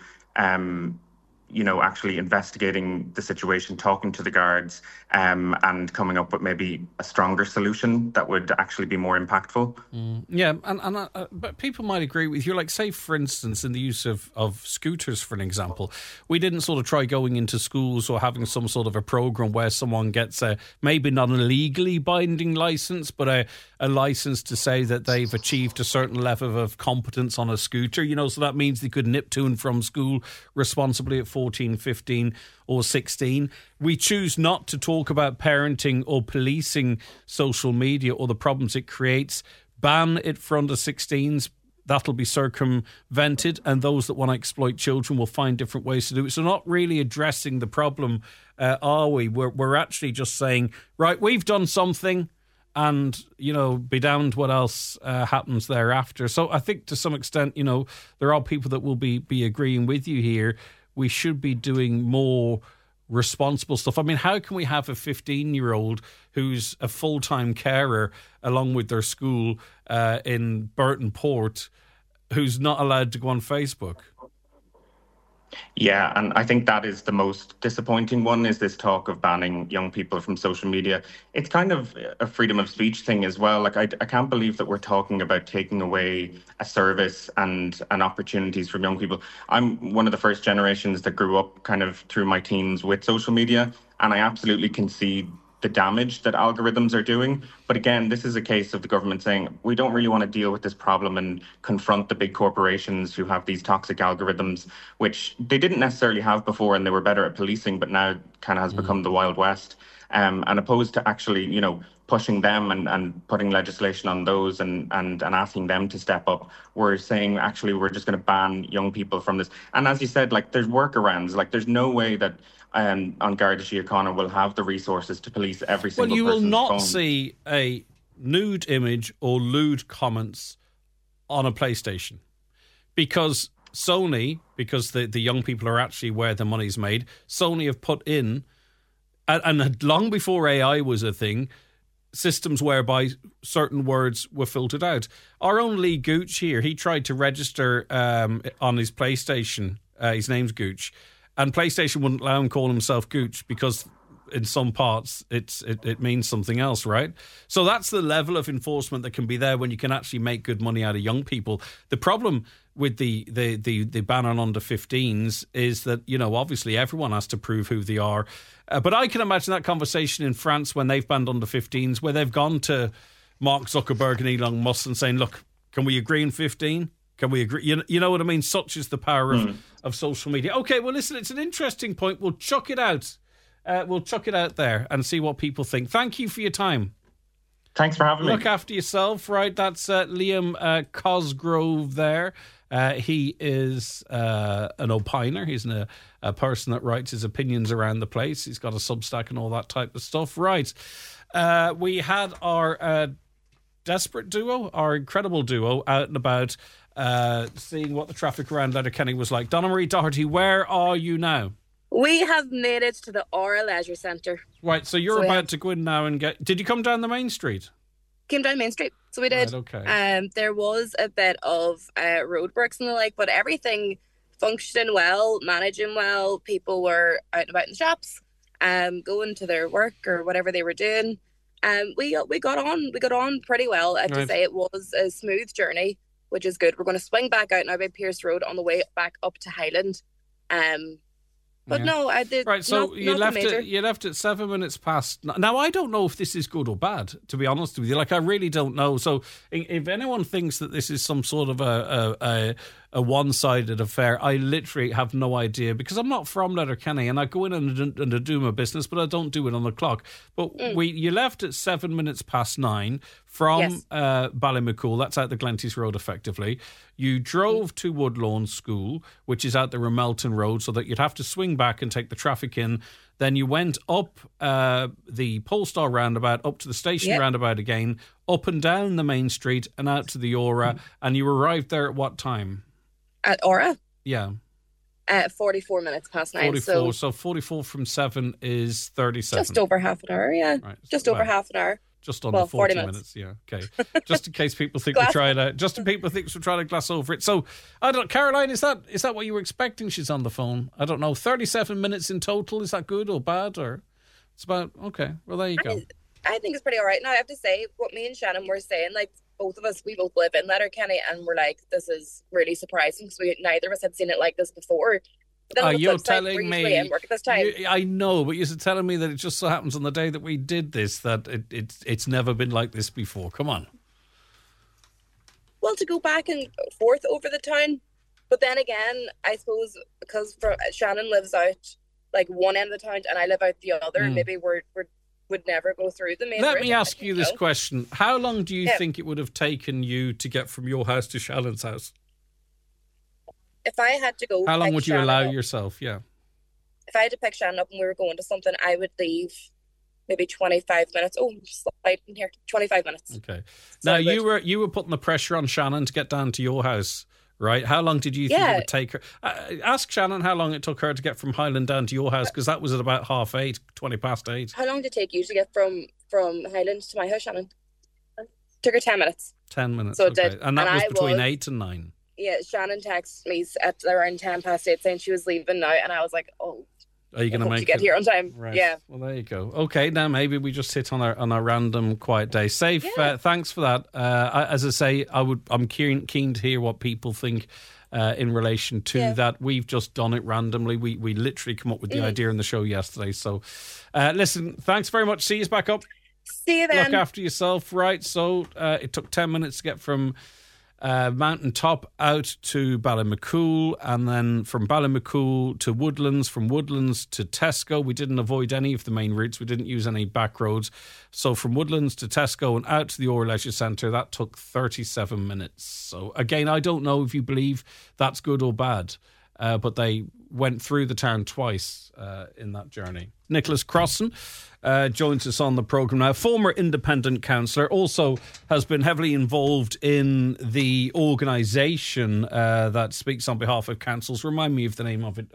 actually investigating the situation, talking to the guards, and coming up with maybe a stronger solution that would actually be more impactful. Yeah, but people might agree with you. Say, for instance, in the use of scooters, for an example, we didn't sort of try going into schools or having some sort of a program where someone gets maybe not a legally binding license, but a license to say that they've achieved a certain level of competence on a scooter, so that means they could nip to and from school responsibly at 14, 15 or 16. We choose not to talk about parenting or policing social media or the problems it creates. Ban it for under 16s. That'll be circumvented, and those that want to exploit children will find different ways to do it. So not really addressing the problem, are we? We're actually just saying, right, we've done something, and, be damned what else happens thereafter. So I think to some extent, there are people that will be agreeing with you here. We should be doing more responsible stuff. How can we have a 15-year-old who's a full-time carer along with their school in Burton Port who's not allowed to go on Facebook? Yeah, and I think that is the most disappointing one, is this talk of banning young people from social media. It's kind of a freedom of speech thing as well. Like, I can't believe that we're talking about taking away a service and opportunities from young people. I'm one of the first generations that grew up kind of through my teens with social media, and I absolutely concede the damage that algorithms are doing. But again, this is a case of the government saying, we don't really want to deal with this problem and confront the big corporations who have these toxic algorithms, which they didn't necessarily have before, and they were better at policing, but now kind of has become the Wild West. And opposed to actually, pushing them and putting legislation on those and asking them to step up, we're saying, actually, we're just going to ban young people from this. And as you said, like, there's workarounds. Like, there's no way that on Garda Síochána will have the resources to police every single person's phone. Well, you will not see a nude image or lewd comments on a PlayStation, because Sony, because the young people are actually where the money's made, Sony have put in, and long before AI was a thing, systems whereby certain words were filtered out. Our own Lee Gooch here, he tried to register on his PlayStation, his name's Gooch, and PlayStation wouldn't allow him call himself Gooch because in some parts it means something else, right? So that's the level of enforcement that can be there when you can actually make good money out of young people. The problem with the ban on under 15s is that, obviously everyone has to prove who they are. But I can imagine that conversation in France when they've banned under 15s, where they've gone to Mark Zuckerberg and Elon Musk and saying, look, can we agree on 15? Can we agree? You know what I mean? Such is the power of social media. Okay, well, listen, it's an interesting point. We'll chuck it out. We'll chuck it out there and see what people think. Thank you for your time. Thanks for having me. Look after yourself, right? That's Liam Cosgrove there. He is an opiner. He's a person that writes his opinions around the place. He's got a Substack and all that type of stuff. Right. We had our desperate duo, our incredible duo, out and about, seeing what the traffic around Letterkenny was like. Donna Marie Doherty, where are you now? We have made it to the Aura Leisure Centre. Right, so you're about to go in now and get... Did you come down the main street? Came down Main Street, so we did. Right, okay. There was a bit of roadworks and the like, but everything functioning well, managing well. People were out and about in the shops, going to their work or whatever they were doing. We got on pretty well. I have to say it was a smooth journey, which is good. We're going to swing back out now by Pierce Road on the way back up to Highland. But no, I did. Right, so you left it 7 minutes past. Now, I don't know if this is good or bad, to be honest with you. Like, I really don't know. So if anyone thinks that this is some sort of a one-sided affair, I literally have no idea, because I'm not from Letterkenny and I go in and do my business, but I don't do it on the clock. But you left at 7 minutes past 9 from Ballymacool. That's out the Glenties Road, effectively. You drove to Woodlawn School, which is out the Ramelton Road, so that you'd have to swing back and take the traffic in. Then you went up the Polestar roundabout, up to the station roundabout again, up and down the main street and out to the Aura. And you arrived there at what time? At Aura? Yeah. 44 minutes past 9. 44. So 44 from 7 is 37. Just over half an hour, yeah. Right. Just over half an hour. Just under 40 minutes. Yeah, okay. Just in case people think we're trying to, gloss over it. So I don't. Caroline, is that what you were expecting? She's on the phone. I don't know. 37 minutes in total. Is that good or bad, or it's about okay? Well, there you go. I think it's pretty all right. Now I have to say, what me and Shannon were saying, like both of us, we both live in Letterkenny, and we're like, this is really surprising because neither of us had seen it like this before. You're telling me work at this time. I know, but you're telling me that it just so happens on the day that we did this that it's never been like this before. Come on. Well, to go back and forth over the town, but then again, I suppose because Shannon lives out like one end of the town and I live out the other, maybe we would never go through the main. Let me ask you this question: how long do you think it would have taken you to get from your house to Shannon's house? If I had to go... How long would you allow yourself? Yeah. If I had to pick Shannon up and we were going to something, I would leave maybe 25 minutes. Oh, slide in here. 25 minutes. Okay. Now, you were putting the pressure on Shannon to get down to your house, right? How long did you think it would take her? Ask Shannon how long it took her to get from Highland down to your house, because that was at about 8:30, 20 past 8. How long did it take you to get from Highland to my house, Shannon? Took her 10 minutes. 10 minutes, so okay. And that was between 8 and 9. Shannon texted me at around 8:10 saying she was leaving now, and I was like, oh. Are you going to make it? Get here on time? Right. Yeah. Well, there you go. Okay, now maybe we just sit on our random quiet day. Safe. Yeah. Thanks for that. As I say, I'm keen to hear what people think in relation to that. We've just done it randomly. We literally come up with the idea in the show yesterday. So, listen. Thanks very much. See you back up. See you then. Look after yourself. Right. So it took 10 minutes to get from Mountain Top out to Ballymacool, and then from Ballymacool to Woodlands, from Woodlands to Tesco. We didn't avoid any of the main routes. We didn't use any back roads. So from Woodlands to Tesco and out to the Orr Leisure Centre, that took 37 minutes. So again, I don't know if you believe that's good or bad, but they went through the town twice in that journey. Nicholas Crossan joins us on the programme now. Former independent councillor, also has been heavily involved in the organisation that speaks on behalf of councils. Remind me of the name of it.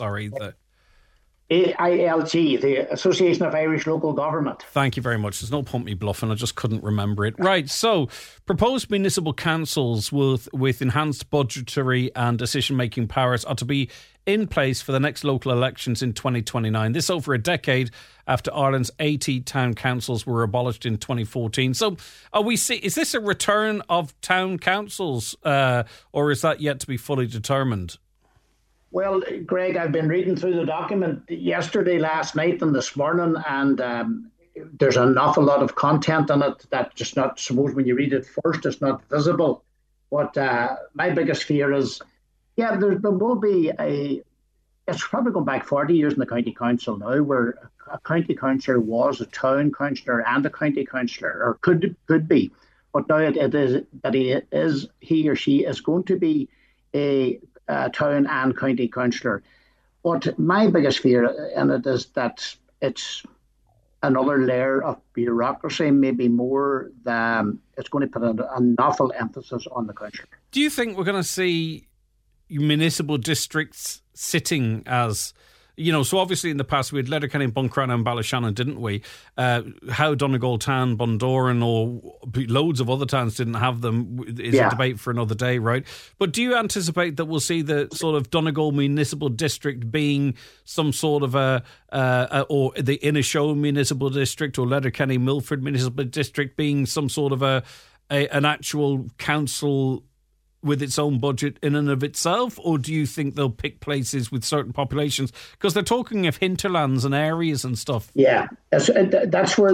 AILG, the Association of Irish Local Government. Thank you very much. There's no pump me bluffing. I just couldn't remember it. Right, so proposed municipal councils with enhanced budgetary and decision-making powers are to be in place for the next local elections in 2029. This over a decade after Ireland's 80 town councils were abolished in 2014. So is this a return of town councils or is that yet to be fully determined? Well, Greg, I've been reading through the document yesterday, last night and this morning, and there's an awful lot of content in it that just not, suppose when you read it first, it's not visible. But my biggest fear is, there will be it's probably going back 40 years in the county council now, where a county councillor was a town councillor and a county councillor, or could be. But now it is that he or she is going to be a town and county councillor. But my biggest fear in it is that it's another layer of bureaucracy, maybe more than it's going to put an awful emphasis on the councillor. Do you think we're going to see municipal districts sitting as, so obviously in the past we had Letterkenny, Buncrana and Ballyshannon, didn't we? How Donegal Town, Bundoran or loads of other towns didn't have them is a debate for another day, right? But do you anticipate that we'll see the sort of Donegal Municipal District being some sort of or the Inishowen Municipal District or Letterkenny Milford Municipal District being some sort of an actual council with its own budget in and of itself, or do you think they'll pick places with certain populations? Because they're talking of hinterlands and areas and stuff. Yeah, that's where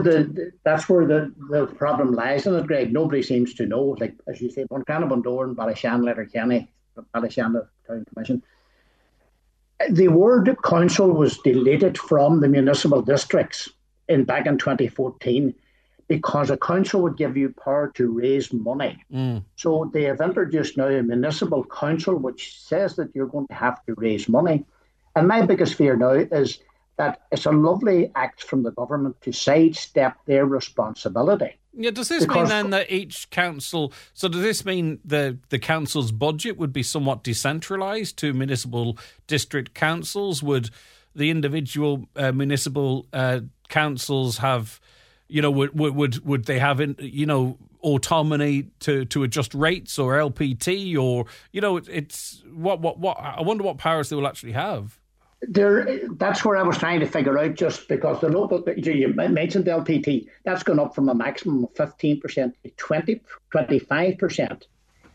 the problem lies in it, Greg. Nobody seems to know. Like, as you say, Buncrana, Bundoran, Ballyshannon, Letterkenny, Ballyshannon Town Commission. The word council was deleted from the municipal districts back in 2014. Because a council would give you power to raise money. So they have introduced now a municipal council which says that you're going to have to raise money. And my biggest fear now is that it's a lovely act from the government to sidestep their responsibility. Yeah, does this mean then that each council... So does this mean the council's budget would be somewhat decentralised to municipal district councils? Would the individual municipal councils have... would they have, autonomy to adjust rates or LPT or, it's what I wonder what powers they will actually have. That's where I was trying to figure out, just because the local, you mentioned LPT, that's gone up from a maximum of 15% to 25%.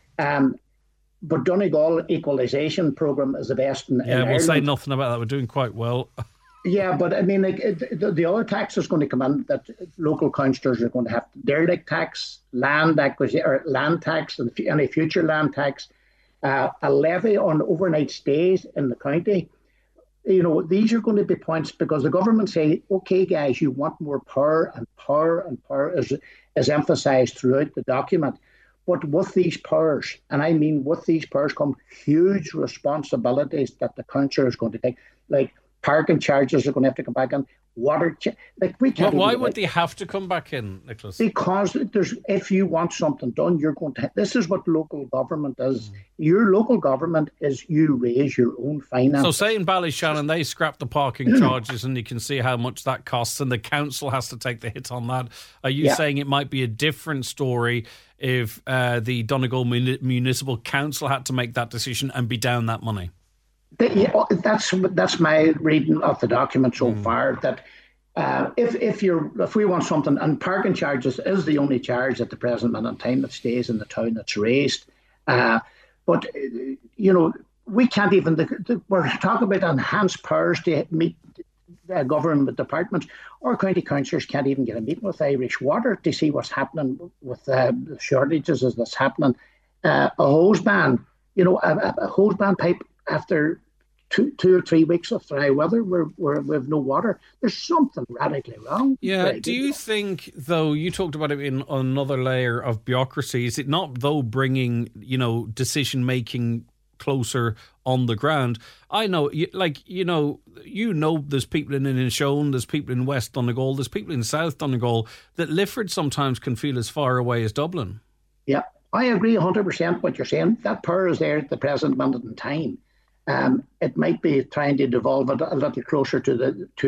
But Donegal equalisation programme is the best in We'll Ireland. say nothing about that. We're doing quite well. Yeah, but I mean, the other tax is going to come in that local councillors are going to have: derelict tax, land acquisition, or land tax, and any future land tax, a levy on overnight stays in the county. These are going to be points because the government say, "Okay, guys, you want more power, and power is emphasised throughout the document." But with these powers, and I mean with these powers, come huge responsibilities that the councillor is going to take, like. Parking charges are going to have to come back in. water. Like we can't. Why would they have to come back in, Nicholas? Because if you want something done, you're going to. This is what local government is. Your local government is you raise your own finances. So say in Ballyshannon they scrap the parking charges, and you can see how much that costs, and the council has to take the hit on that. Are you saying it might be a different story if the Donegal Municipal Council had to make that decision and be down that money? That's my reading of the document so far. That if we want something, and parking charges is the only charge at the present minute in time that stays in the town that's raised. But we can't even. We're talking about enhanced powers to meet government departments. Our county councillors can't even get a meeting with Irish Water to see what's happening with the shortages that's happening. A hose ban, a hose ban pipe. After two or 3 weeks of dry weather, we've no water. There's something radically wrong. Yeah. Do you think, though, you talked about it in another layer of bureaucracy, is it not, though, bringing, decision making closer on the ground? I know, there's people in Inishowen, there's people in West Donegal, there's people in South Donegal that Lifford sometimes can feel as far away as Dublin. Yeah, I agree 100% what you're saying. That power is there at the present moment in time. It might be trying to devolve it a little closer to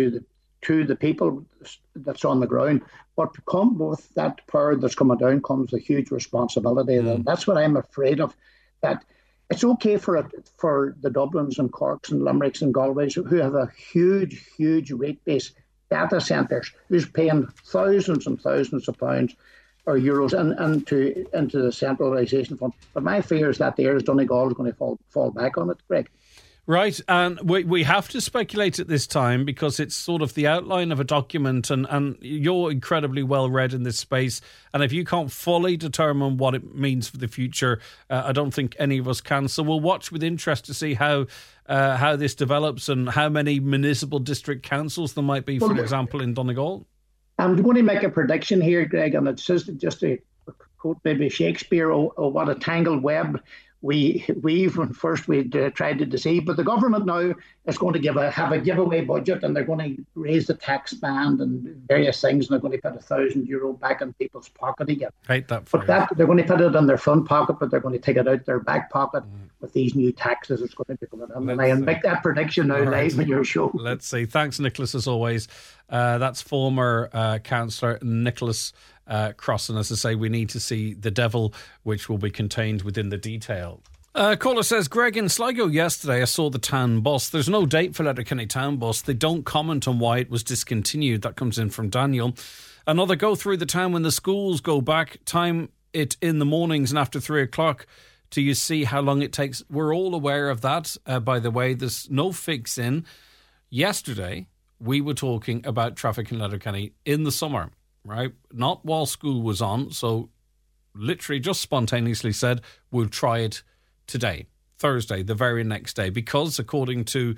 the people that's on the ground. But come with that power that's coming down comes a huge responsibility. That's what I'm afraid of. That it's okay for the Dublins and Corks and Limericks and Galways who have a huge rate base data centres, who's paying thousands and thousands of pounds or euros into the centralisation fund. But my fear is that the Ayers Donegal is going to fall back on it, Greg. Right, and we have to speculate at this time because it's sort of the outline of a document, and you're incredibly well read in this space, and if you can't fully determine what it means for the future, I don't think any of us can. So we'll watch with interest to see how this develops and how many municipal district councils there might be, for example, in Donegal. I'm going to make a prediction here, Greg, and it's just to quote maybe Shakespeare, what a tangled web we when first we tried to deceive, but the government now is going to have a giveaway budget, and they're going to raise the tax band and various things, and they're going to put €1,000 back in people's pocket again. Right, they're going to put it in their front pocket, but they're going to take it out their back pocket with these new taxes. It's going to be coming in, and I make that prediction now live on your show. Let's see. Thanks, Nicholas, as always. That's former councillor Nicholas Crossan. As I say, we need to see the devil, which will be contained within the detail. Caller says, Greg, in Sligo yesterday I saw the town bus. There's no date for Letterkenny town bus. They don't comment on why it was discontinued. That comes in from Daniel. Another, go through the town when the schools go back. Time it in the mornings and after 3 o'clock. Do you see how long it takes? We're all aware of that. By the way, there's no fix in. Yesterday, we were talking about traffic in Letterkenny in the summer. Right, not while school was on. So, literally, just spontaneously said we'll try it today, Thursday, the very next day, because according to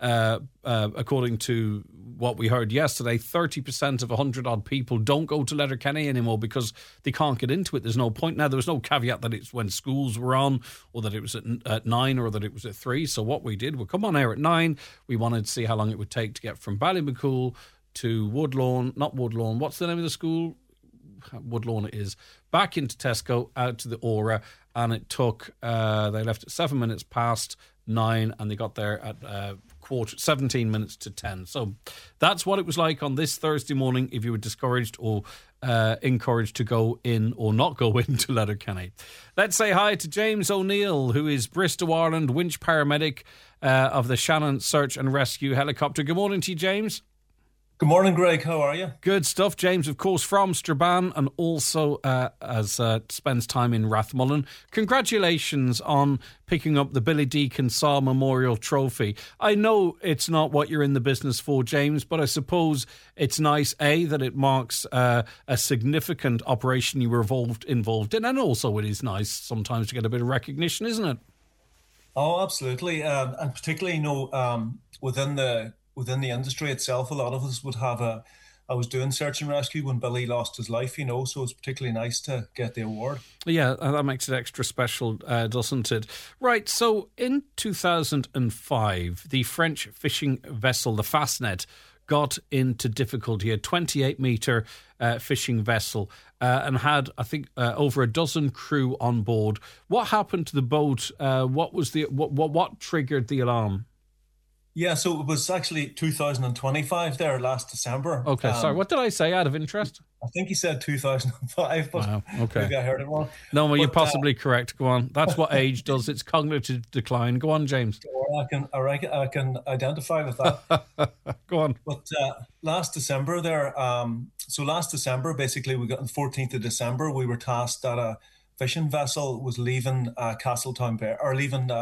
what we heard yesterday, 30% of 100 odd people don't go to Letterkenny anymore because they can't get into it. There's no point. Now, there was no caveat that it's when schools were on, or that it was at 9, or that it was at 3. So what we did, we'll come on air at 9. We wanted to see how long it would take to get from Ballymacool to not Woodlawn, what's the name of the school? Woodlawn it is. Back into Tesco, out to the Aura, and it took, they left at 7 minutes past 9, and they got there at 17 minutes to 10. So that's what it was like on this Thursday morning if you were discouraged or encouraged to go in or not go into Letterkenny. Let's say hi to James O'Neill, who is Bristow Ireland winch paramedic of the Shannon Search and Rescue Helicopter. Good morning to you, James. Good morning, Greg. How are you? Good stuff. James, of course, from Strabane, and also spends time in Rathmullen. Congratulations on picking up the Billy Deacon Saw Memorial Trophy. I know it's not what you're in the business for, James, but I suppose it's nice, A, that it marks a significant operation you were involved in, and also it is nice sometimes to get a bit of recognition, isn't it? Oh, absolutely. And particularly, within the industry itself, a lot of us would have I was doing search and rescue when Billy lost his life, so it's particularly nice to get the award. Yeah, that makes it extra special, doesn't it? Right, so in 2005, the French fishing vessel, the Fastnet, got into difficulty. A 28-metre fishing vessel and had, I think, over a dozen crew on board. What happened to the boat? What triggered the alarm? Yeah, so it was actually 2025 there, last December. Okay, sorry. What did I say out of interest? I think he said 2005, but wow, okay. Maybe I heard it wrong. No, well, you're possibly correct. Go on. That's what age does. It's cognitive decline. Go on, James. I can identify with that. Go on. But last December there, last December, basically, we got on the 14th of December, we were tasked that a fishing vessel was leaving Castletown Bay, or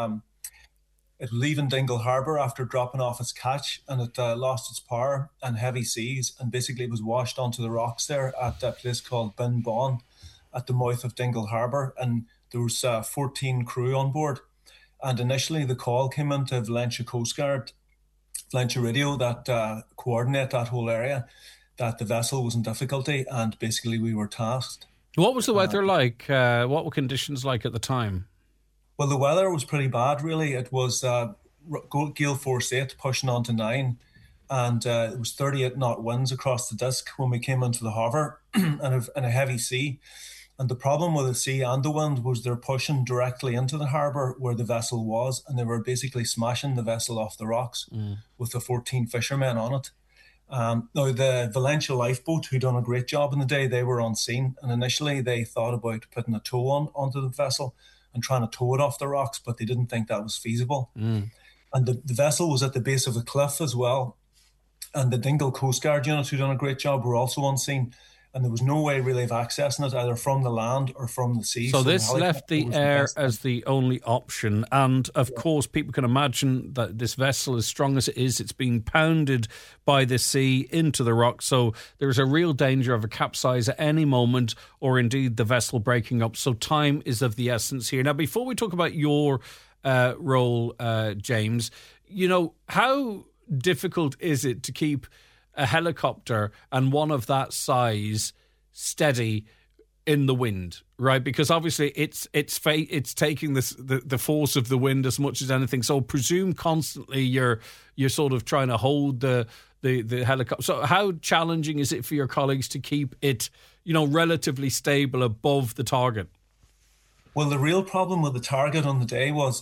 leaving Dingle Harbour after dropping off its catch, and it lost its power and heavy seas, and basically it was washed onto the rocks there at a place called Bin Bon at the mouth of Dingle Harbour, and there was 14 crew on board. And initially the call came into Valentia Coast Guard, Valentia Radio, that coordinate that whole area, that the vessel was in difficulty, and basically we were tasked. What was the weather like? What were conditions like at the time? Well, the weather was pretty bad, really. It was gale force 8 pushing on to 9, and it was 38 knot winds across the disc when we came into the harbour, and a heavy sea. And the problem with the sea and the wind was they're pushing directly into the harbour where the vessel was, and they were basically smashing the vessel off the rocks with the 14 fishermen on it. Now, the Valentia lifeboat, who done a great job in the day, they were on scene, and initially they thought about putting a tow onto the vessel and trying to tow it off the rocks, but they didn't think that was feasible. And the vessel was at the base of a cliff as well. And the Dingle Coast Guard unit, who done a great job, were also on scene. And there was no way really of accessing it, either from the land or from the sea. So this left the air as the only option. And, of course, people can imagine that this vessel, as strong as it is, it's being pounded by the sea into the rock. So there's a real danger of a capsize at any moment, or indeed the vessel breaking up. So time is of the essence here. Now, before we talk about your role, James, how difficult is it to keep a helicopter and one of that size steady in the wind, right? Because obviously it's taking the force of the wind as much as anything. So presume constantly you're sort of trying to hold the helicopter. So how challenging is it for your colleagues to keep it, relatively stable above the target? Well, the real problem with the target on the day was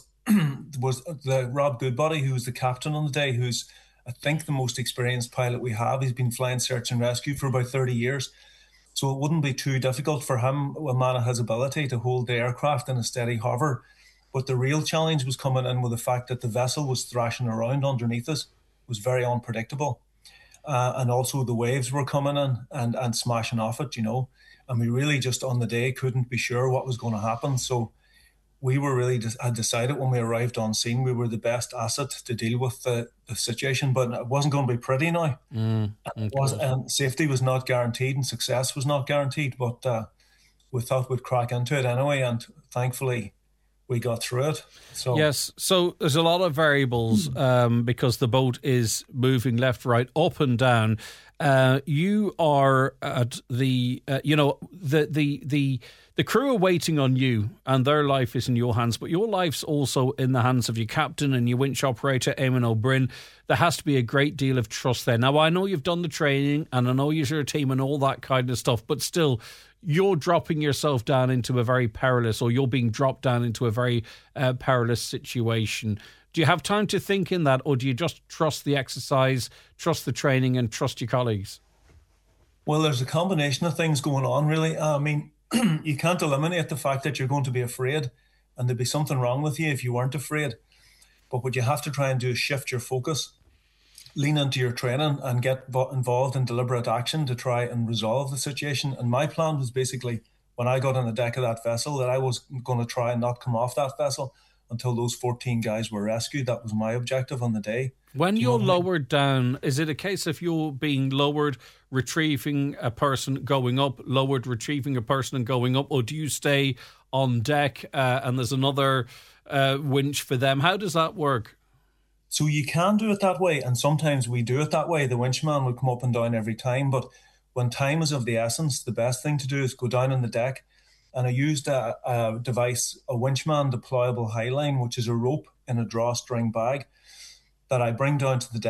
the Rob Goodbody, who was the captain on the day, who's I think the most experienced pilot we have. He's been flying search and rescue for about 30 years. So it wouldn't be too difficult for him, a man of his ability, to hold the aircraft in a steady hover. But the real challenge was coming in with the fact that the vessel was thrashing around underneath us. It was very unpredictable. And also the waves were coming in and smashing off it, And we really just on the day couldn't be sure what was going to happen. So we were really had decided when we arrived on scene we were the best asset to deal with the situation, but it wasn't going to be pretty now. And safety was not guaranteed and success was not guaranteed, but we thought we'd crack into it anyway, and thankfully we got through it. So yes, so there's a lot of variables because the boat is moving left, right, up and down. You are at the the crew are waiting on you, and their life is in your hands, but your life's also in the hands of your captain and your winch operator, Eamon O'Brien. There has to be a great deal of trust there. Now, I know you've done the training, and I know you're a team and all that kind of stuff, but still, you're dropping yourself down into a very perilous, or you're being dropped down into a very perilous situation. Do you have time to think in that, or do you just trust the exercise, trust the training, and trust your colleagues? Well, there's a combination of things going on, really. I mean, you can't eliminate the fact that you're going to be afraid, and there'd be something wrong with you if you weren't afraid. But what you have to try and do is shift your focus, lean into your training, and get involved in deliberate action to try and resolve the situation. And my plan was basically, when I got on the deck of that vessel, that I was going to try and not come off that vessel until those 14 guys were rescued. That was my objective on the day. When you're lowered down, is it a case of you're being lowered, retrieving a person, going up, lowered, retrieving a person and going up, or do you stay on deck and there's another winch for them? How does that work? So you can do it that way, and sometimes we do it that way. The winchman would come up and down every time, but when time is of the essence, the best thing to do is go down on the deck. And I used a device, a winchman deployable highline, which is a rope in a drawstring bag that I bring down to the deck.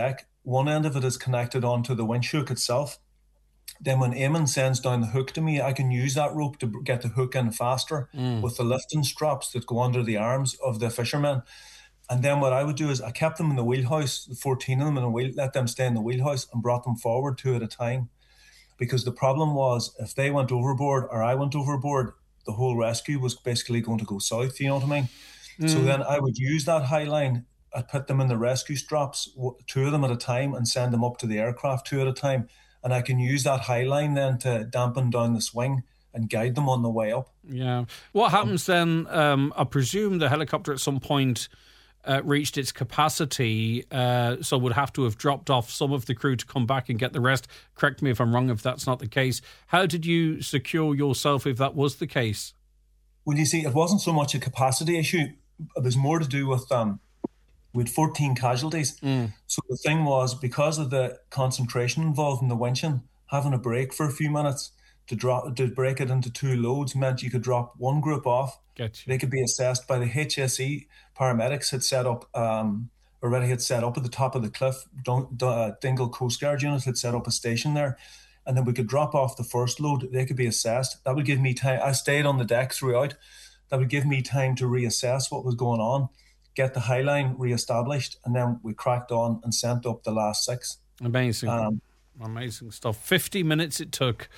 one end of it is connected onto the winch hook itself. Then when Eamon sends down the hook to me, I can use that rope to get the hook in faster with the lifting straps that go under the arms of the fishermen. And then what I would do is I kept them in the wheelhouse, 14 of them in the wheel, let them stay in the wheelhouse and brought them forward 2 at a time. Because the problem was if they went overboard or I went overboard, the whole rescue was basically going to go south, you know what I mean? So then I would use that high line. I'd put them in the rescue straps, 2 of them at a time, and send them up to the aircraft 2 at a time. And I can use that high line then to dampen down the swing and guide them on the way up. Yeah. What happens then? I presume the helicopter at some point reached its capacity, so would have to have dropped off some of the crew to come back and get the rest. Correct me if I'm wrong if that's not the case. How did you secure yourself if that was the case? Well, you see, it wasn't so much a capacity issue. It was more to do with we had 14 casualties. So the thing was, because of the concentration involved in the winching, having a break for a few minutes to break it into 2 loads meant you could drop one group off. They could be assessed by the HSE paramedics already had set up at the top of the cliff. Dingle Coast Guard unit had set up a station there. And then we could drop off the first load. They could be assessed. That would give me time. I stayed on the deck throughout. That would give me time to reassess what was going on, get the high line re-established, and then we cracked on and sent up the last 6. Amazing. Amazing stuff. 50 minutes it took.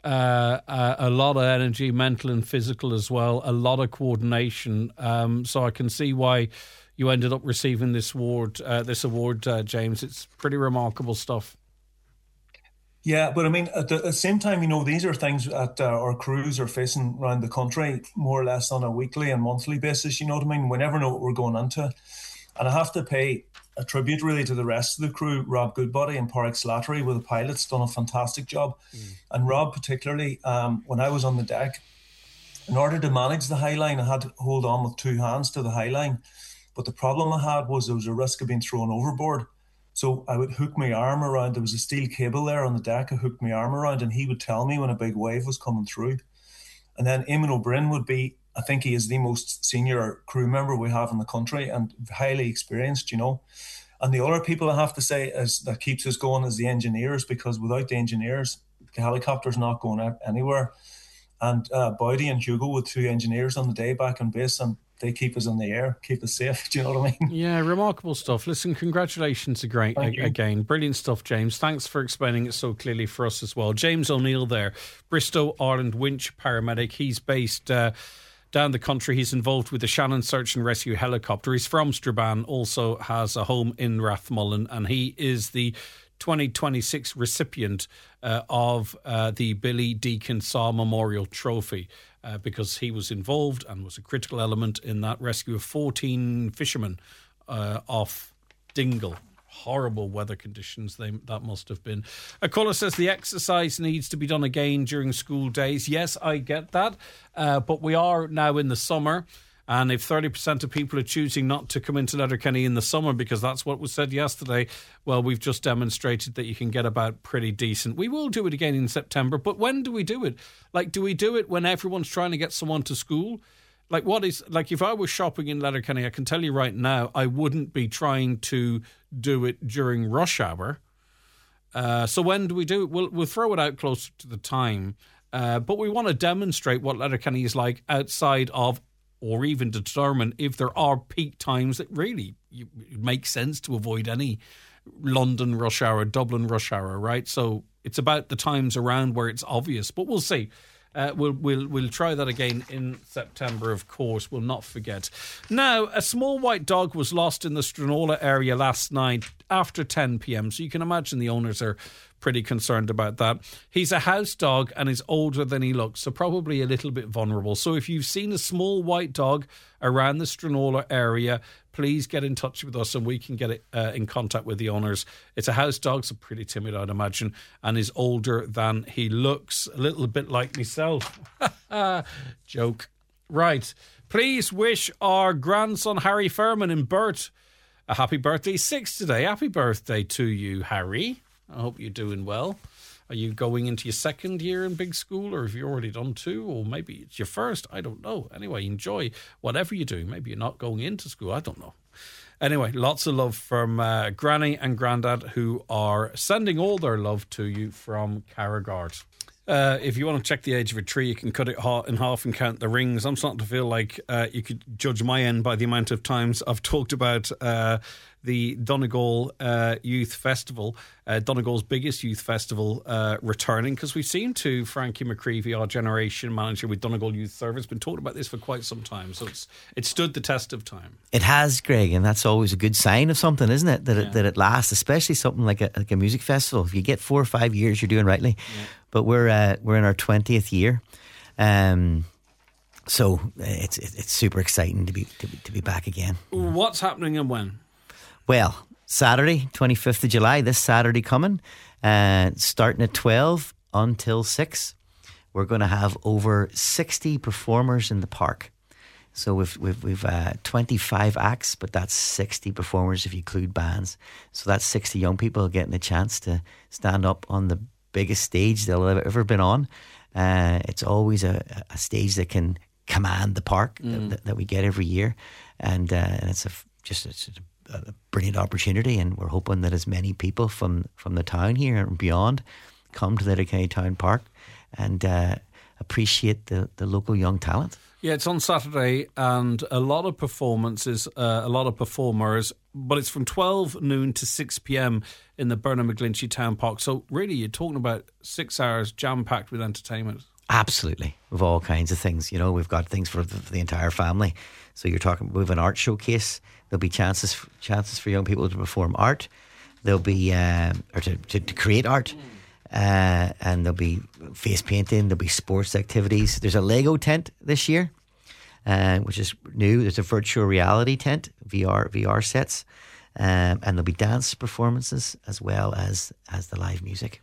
A lot of energy, mental and physical as well, a lot of coordination. So I can see why you ended up receiving this award, James. It's pretty remarkable stuff. Yeah, but I mean, at the same time, you know, these are things that our crews are facing around the country more or less on a weekly and monthly basis, you know what I mean? We never know what we're going into. And I have to pay a tribute really to the rest of the crew. Rob Goodbody and Pádraig Slattery with the pilots done a fantastic job. And Rob particularly, when I was on the deck, in order to manage the high line, I had to hold on with 2 hands to the high line. But the problem I had was there was a risk of being thrown overboard. So I would hook my arm around, there was a steel cable there on the deck, I hooked my arm around, and he would tell me when a big wave was coming through. And then Eamon O'Brien would be, I think he is the most senior crew member we have in the country and highly experienced, you know. And the other people I have to say is that keeps us going is the engineers, because without the engineers, the helicopter's not going anywhere. And Bowdy and Hugo with 2 engineers on the day back on base, and they keep us in the air, keep us safe. Do you know what I mean? Yeah, remarkable stuff. Listen, congratulations again. Brilliant stuff, James. Thanks for explaining it so clearly for us as well. James O'Neill there, Bristow Ireland winch paramedic. He's based down the country. He's involved with the Shannon Search and Rescue helicopter. He's from Strabane, also has a home in Rathmullen, and he is the 2026 recipient of the Billy Deacon Saw Memorial Trophy because he was involved and was a critical element in that rescue of 14 fishermen off Dingle. Horrible weather conditions that must have been. A caller says the exercise needs to be done again during school days. Yes, I get that, but we are now in the summer. And if 30% of people are choosing not to come into Letterkenny in the summer because that's what was said yesterday, well, we've just demonstrated that you can get about pretty decent. We will do it again in September, but when do we do it? Like, do we do it when everyone's trying to get someone to school? Like, if I was shopping in Letterkenny, I can tell you right now, I wouldn't be trying to do it during rush hour. So when do we do it? We'll throw it out closer to the time. But we want to demonstrate what Letterkenny is like outside of, or even determine if there are peak times that really it makes sense to avoid any London rush hour, Dublin rush hour, right? So it's about the times around where it's obvious, but we'll see. We'll try that again in September, of course. We'll not forget. Now, a small white dog was lost in the Stranola area last night after 10 p.m. So you can imagine the owners are pretty concerned about that. He's a house dog and is older than he looks, so probably a little bit vulnerable. So if you've seen a small white dog around the Stranola area, please get in touch with us and we can get it in contact with the owners. It's a house dog, so pretty timid, I'd imagine, and is older than he looks. A little bit like myself. Joke. Right. Please wish our grandson Harry Furman in Burt a happy birthday. He's 6 today. Happy birthday to you, Harry. I hope you're doing well. Are you going into your second year in big school, or have you already done 2, or maybe it's your first? I don't know. Anyway, enjoy whatever you're doing. Maybe you're not going into school. I don't know. Anyway, lots of love from Granny and Grandad, who are sending all their love to you from Carragard. If you want to check the age of a tree, you can cut it in half and count the rings. I'm starting to feel like you could judge my end by the amount of times I've talked about the Donegal Youth Festival, Donegal's biggest youth festival, returning, because we've seen to Frankie McCreevy, our generation manager with Donegal Youth Service, been talking about this for quite some time. So it stood the test of time. It has, Greg, and that's always a good sign of something, isn't it? That it lasts, especially something like a music festival. If you get 4 or 5 years, you're doing rightly. Yeah. But we're in our 20th year, so it's super exciting to be back again. What's happening and when? Well, Saturday, 25th of July, this Saturday coming, starting at 12 until 6. We're going to have over 60 performers in the park. So we've 25 acts, but that's 60 performers if you include bands. So that's 60 young people getting a chance to stand up on the biggest stage they'll have ever been on. It's always a stage that can command the park that we get every year, and it's a brilliant opportunity, and we're hoping that as many people from the town here and beyond come to Letterkenny Town Park and appreciate the local young talent. Yeah, it's on Saturday, and a lot of performances, a lot of performers, but it's from 12 noon to 6 p.m. in the Burnham McGlinchey Town Park. So really, you're talking about 6 hours jam-packed with entertainment. Absolutely, with all kinds of things. You know, we've got things for the entire family. So you're talking, we have an art showcase. There'll be chances for young people to perform art. There'll be or to create art. And there'll be face painting, there'll be sports activities. There's a Lego tent this year, which is new. There's a virtual reality tent, VR sets, and there'll be dance performances as well as the live music.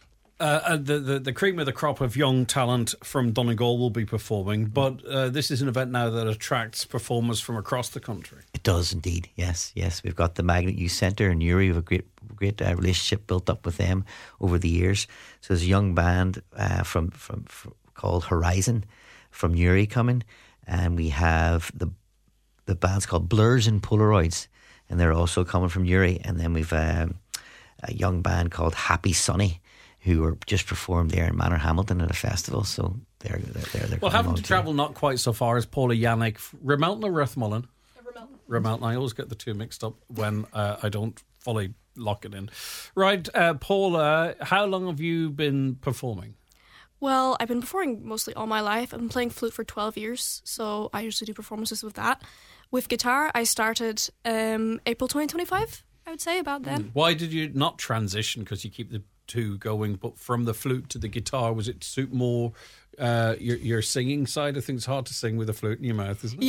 The cream of the crop of young talent from Donegal will be performing, but this is an event now that attracts performers from across the country. It does indeed, yes. We've got the Magnet Youth Centre in Newry. We have a great relationship built up with them over the years. So there's a young band from called Horizon from Newry coming, and we have the band's called Blurs and Polaroids, and they're also coming from Newry. And then we've a young band called Happy Sunny, who were just performed there in Manor Hamilton at a festival. So they're well, having to travel not quite so far as Paula Yannick. Remelton or Rathmullen? Remelton. I always get the two mixed up when I don't fully lock it in. Right, Paula, how long have you been performing? Well, I've been performing mostly all my life. I've been playing flute for 12 years, so I usually do performances with that. With guitar, I started April 2025, I would say, about then. Why did you not transition? Because you keep the two going, but from the flute to the guitar, was it to suit more your singing side of things? Hard to sing with a flute in your mouth, isn't it?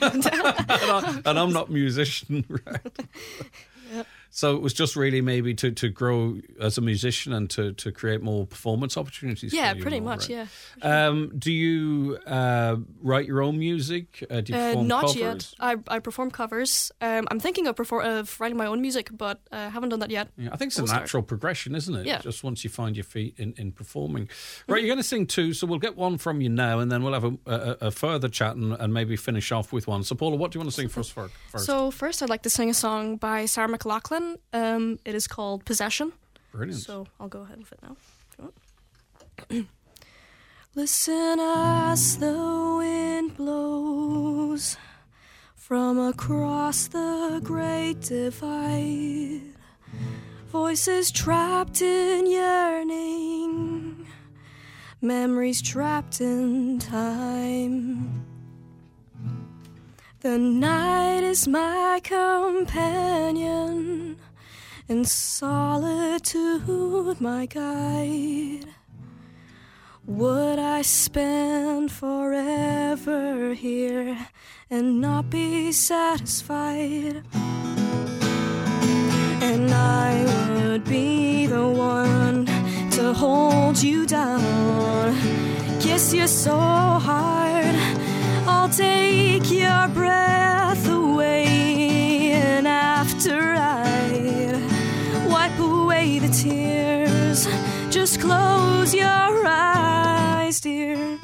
Yeah. and I'm not a musician, right? Yep. So it was just really maybe to grow as a musician and to create more performance opportunities. Yeah, for you pretty more, much. right? Yeah. Do you write your own music? Do you perform not covers? Yet. I perform covers. I'm thinking of writing my own music, but I haven't done that yet. Yeah, I think it's a natural progression, isn't it? Yeah. Just once you find your feet in performing. Right, you're going to sing two, so we'll get one from you now, and then we'll have a further chat and maybe finish off with one. So, Paula, what do you want to sing for us first? So first, I'd like to sing a song by Sarah McLachlan. It is called Possession. Brilliant. So I'll go ahead with it now. If you want. Listen as the wind blows from across the great divide. Voices trapped in yearning, memories trapped in time. The night is my companion, and solitude my guide. Would I spend forever here and not be satisfied? And I would be the one to hold you down, kiss you so hard I'll take your breath away. And after I'd wipe away the tears, just close your eyes, dear.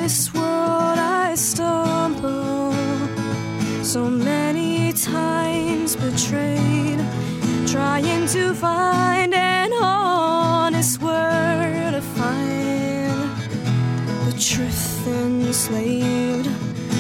this world I stumble, so many times betrayed, trying to find an honest word to find the truth enslaved.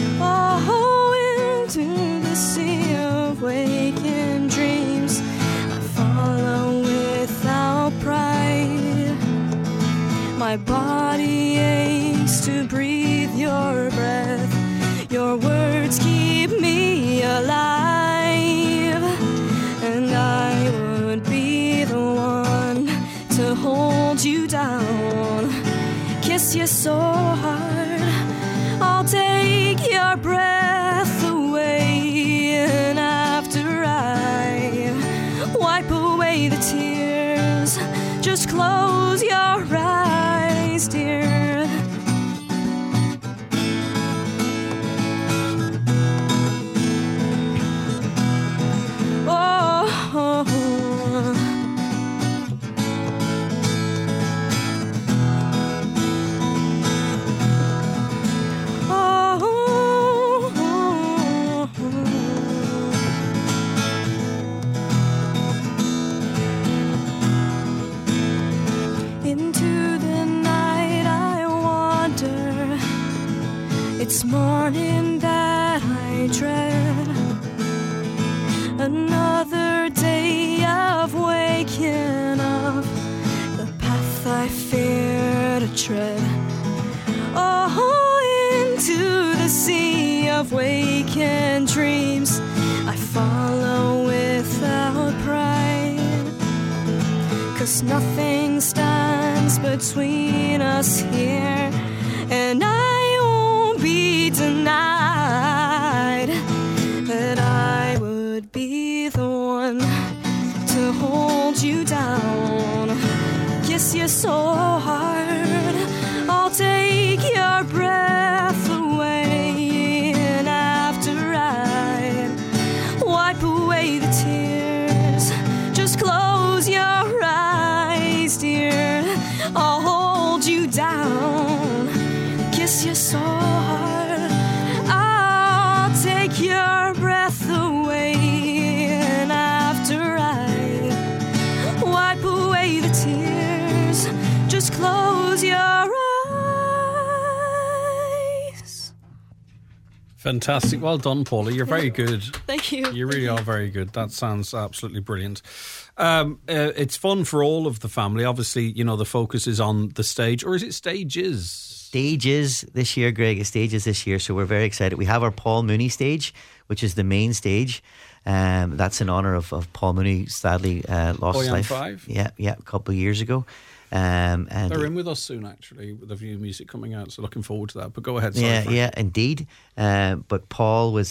Oh, into the sea of waking dreams I follow without pride. My body aches to breathe your breath. Your words keep me alive, and I would be the one to hold you down, kiss you so hard I'll take your breath away. And after I wipe away the tears, just close your eyes, dear. It's morning that I dread, another day of waking up, the path I fear to tread. Oh, into the sea of waking dreams I follow without pride, 'cause nothing stands between us here, and I be denied that I would be the one to hold you down, kiss you so hard I'll take your breath away. And after I wipe away the tears, just close your eyes, dear. I'll hold you down, kiss you so hard I'll take your breath away. And after I wipe away the tears, just close your eyes. Fantastic. Well done, Paula. You're very good. Thank you. You really are very good. That sounds absolutely brilliant. It's fun for all of the family. Obviously, you know, the focus is on the stage, or is it stages? Stages this year, Greg. Stages this year, so we're very excited. We have our Paul Mooney stage, which is the main stage. That's in honour of Paul Mooney, sadly lost his life. 5? Yeah, a couple of years ago. And they're in with us soon, actually, with the new music coming out. So looking forward to that. But go ahead. Sorry, Frank. Yeah, indeed. But Paul was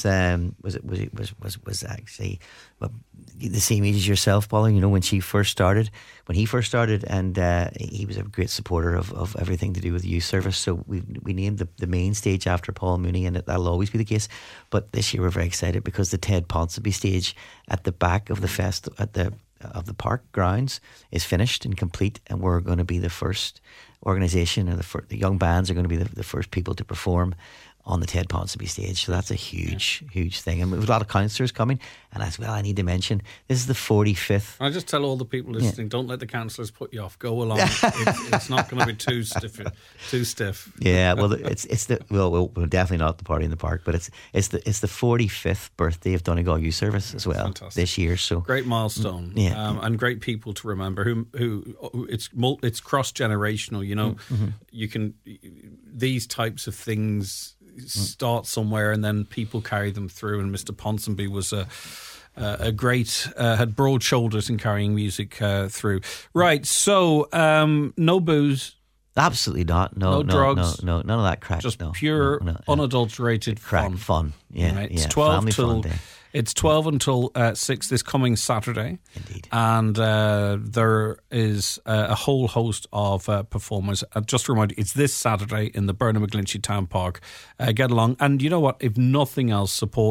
actually the same age as yourself, Paul. You know, when he first started, and he was a great supporter of everything to do with the youth service. So we named the main stage after Paul Mooney, and that'll always be the case. But this year we're very excited because the Ted Ponsonby stage at the back of the of the park grounds is finished and complete, and we're going to be the first organisation, or the young bands are going to be the first people to perform on the Ted Ponsonby stage. So that's a huge thing. And we have a lot of councillors coming. And as well, I need to mention, this is the 45th. I just tell all the people listening, don't let the councillors put you off. Go along. It's not going to be too stiff. Yeah, well, we're definitely not the party in the park, but it's the 45th birthday of Donegal Youth Service as well. Fantastic. This year. So great milestone. And great people to remember. Who it's cross generational. You know, you can these types of things start somewhere and then people carry them through, and Mr. Ponsonby was a great had broad shoulders in carrying music through. Right, so no booze, absolutely not. No drugs, no, none of that crack. Just pure unadulterated crack fun. Yeah, right? It's 12 till It's 12 until 6 this coming Saturday. Indeed. And there is a whole host of performers. Just to remind you, it's this Saturday in the Burnham McGlinchey Town Park. Get along. And you know what? If nothing else, support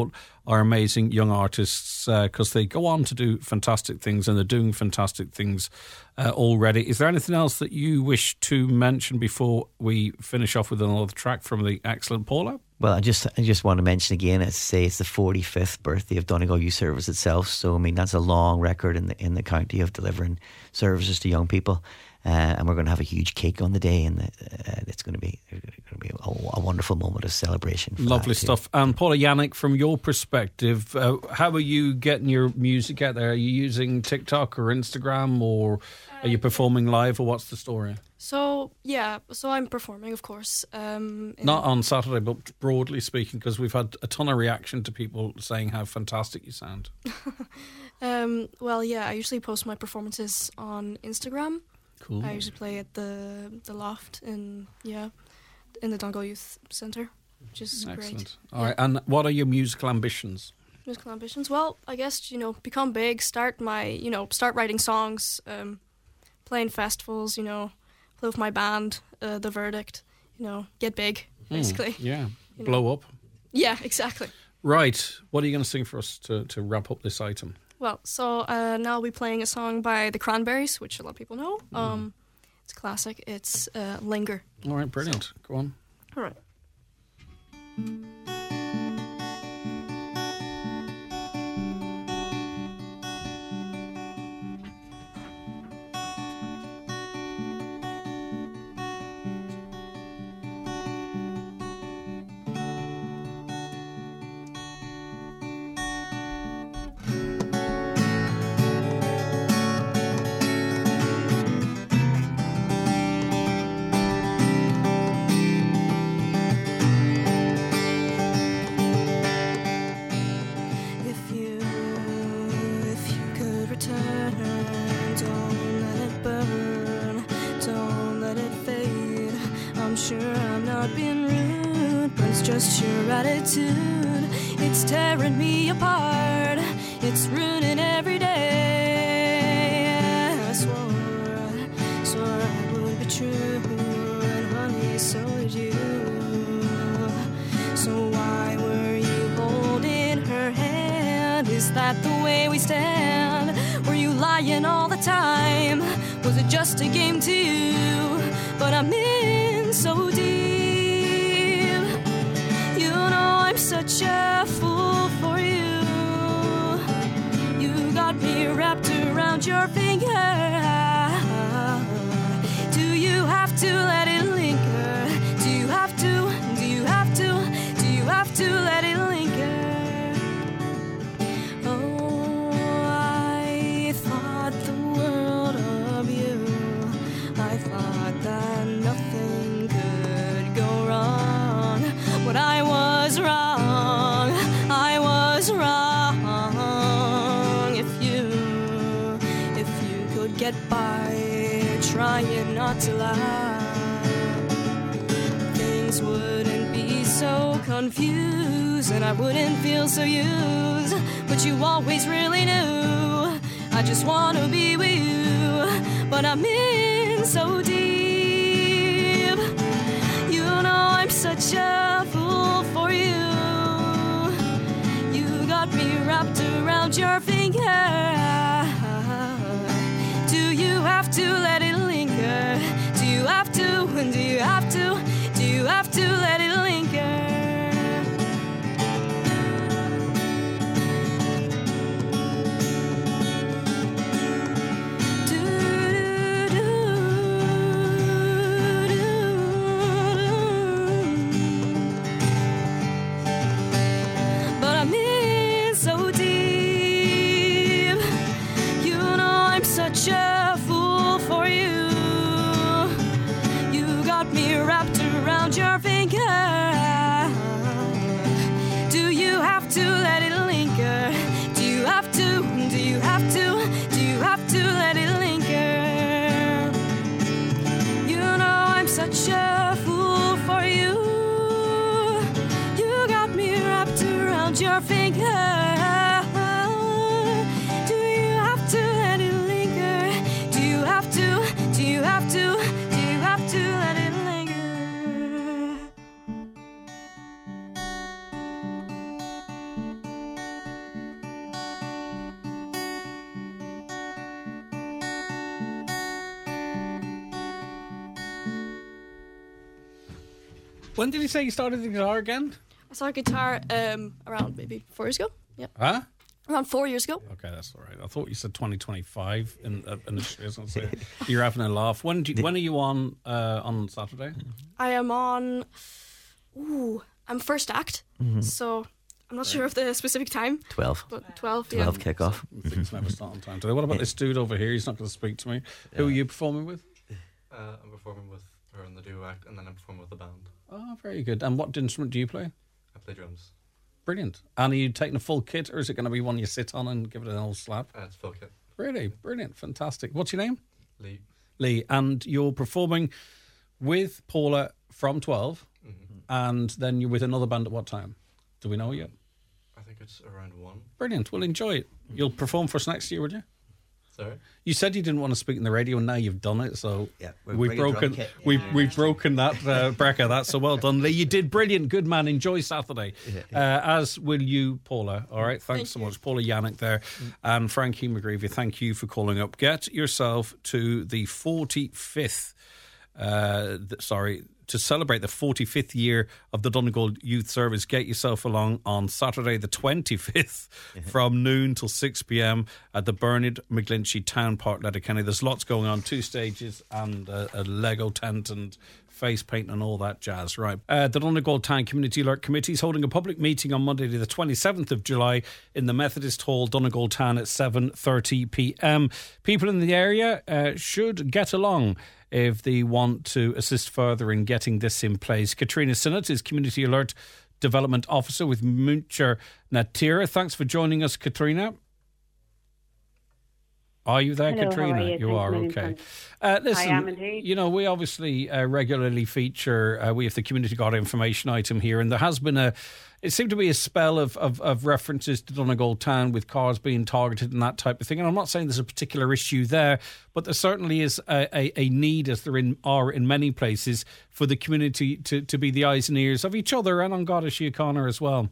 our amazing young artists, because they go on to do fantastic things, and they're doing fantastic things already. Is there anything else that you wish to mention before we finish off with another track from the excellent Paula? Well, I just want to mention again, it's the 45th birthday of Donegal Youth Service itself. So, I mean, that's a long record in the county of delivering services to young people. And we're going to have a huge cake on the day, and it's going to be a wonderful moment of celebration. Lovely stuff. And Paula Yannick, from your perspective, how are you getting your music out there? Are you using TikTok or Instagram, or are you performing live, or what's the story? So I'm performing, of course. Not on Saturday, but broadly speaking, because we've had a ton of reaction to people saying how fantastic you sound. I usually post my performances on Instagram. Cool. I usually play at the Loft in the Donegal Youth Centre, which is great. All right. And what are your musical ambitions? Musical ambitions? Well, I guess, become big, start writing songs, playing festivals, play with my band, The Verdict, get big, basically. Blow up. Yeah, exactly. Right. What are you going to sing for us to wrap up this item? Well, so now I'll be playing a song by the Cranberries, which a lot of people know. It's a classic. It's Linger. All right, brilliant. Go on. All right. Just your attitude, it's tearing me apart, it's ruining every day. I swore I would be true, and honey, so did you. So why were you holding her hand? Is that the way we stand? Were you lying all the time? Was it just a game to you? But I'm in so deep. I'm such a fool for you. You got me wrapped around your finger. Do you have to let it linger? Do you have to? Do you have to? Do you have to let it linger? Oh, I thought the world of you. I thought that nothing could go wrong. But I was wrong. Get by trying not to lie, things wouldn't be so confused, and I wouldn't feel so used. But you always really knew I just want to be with you. But I'm in so deep. You know I'm such a fool for you. You got me wrapped around your finger. Have to let it linger. Do you have to? Do you have to? Do you have to let it linger? But I'm in so deep. You know I'm such a wrapped around your finger. Do you have to let it linger? Do you have to? Do you have to? Do you have to let it linger? You know I'm such a fool for you. You got me wrapped around your finger. Do you have to let it linger? Do you have to? Do you have to? Do you have to let it linger? When did you say you started the guitar again? I started guitar around maybe 4 years ago. Yeah. Huh? Around 4 years ago. Okay, that's all right. I thought you said 2025 initially. So you're having a laugh. When are you on Saturday? I am on. I'm first act, so I'm not sure of the specific time. 12. But 12, 12 kick-off. Things never start on time today. What about this dude over here? He's not going to speak to me. Who are you performing with? I'm performing with her in the duo act, and then I'm performing with the band. Oh, very good. And what instrument do you play? I play drums. Brilliant. And are you taking a full kit, or is it going to be one you sit on and give it an old slap? It's full kit. Really? Brilliant. Fantastic. What's your name? Lee. Lee. And you're performing with Paula from 12, and then you're with another band at what time? Do we know yet? I think it's around 1. Brilliant. Well, enjoy it. You'll perform for us next year, would you? Sorry? You said you didn't want to speak in the radio, and now you've done it. So yeah, we've broken that Brecca. That's so well done, Lee. You did brilliant. Good man. Enjoy Saturday, as will you, Paula. All right. Thanks so much, Paula Yannick there, and Frankie McGreevy. Thank you for calling up. Get yourself to the 45th. To celebrate the 45th year of the Donegal Youth Service, get yourself along on Saturday the 25th from noon till 6 p.m. at the Bernard McGlinchey Town Park, Letterkenny. There's lots going on, 2 stages and a Lego tent and face painting and all that jazz, right? The Donegal Town Community Alert Committee is holding a public meeting on Monday the 27th of July in the Methodist Hall, Donegal Town at 7:30 p.m. People in the area should get along if they want to assist further in getting this in place. Katrina Sinnott is Community Alert Development Officer with Muncher Natira. Thanks for joining us, Katrina. Are you there, Hello, Katrina? how are you? You are, okay. Listen, I am indeed. You know, we obviously regularly feature, we have the Community Guard information item here, and there has been it seemed to be a spell of references to Donegal Town with cars being targeted and that type of thing. And I'm not saying there's a particular issue there, but there certainly is a need, as there are in many places, for the community to be the eyes and ears of each other and on Garda Síochána as well.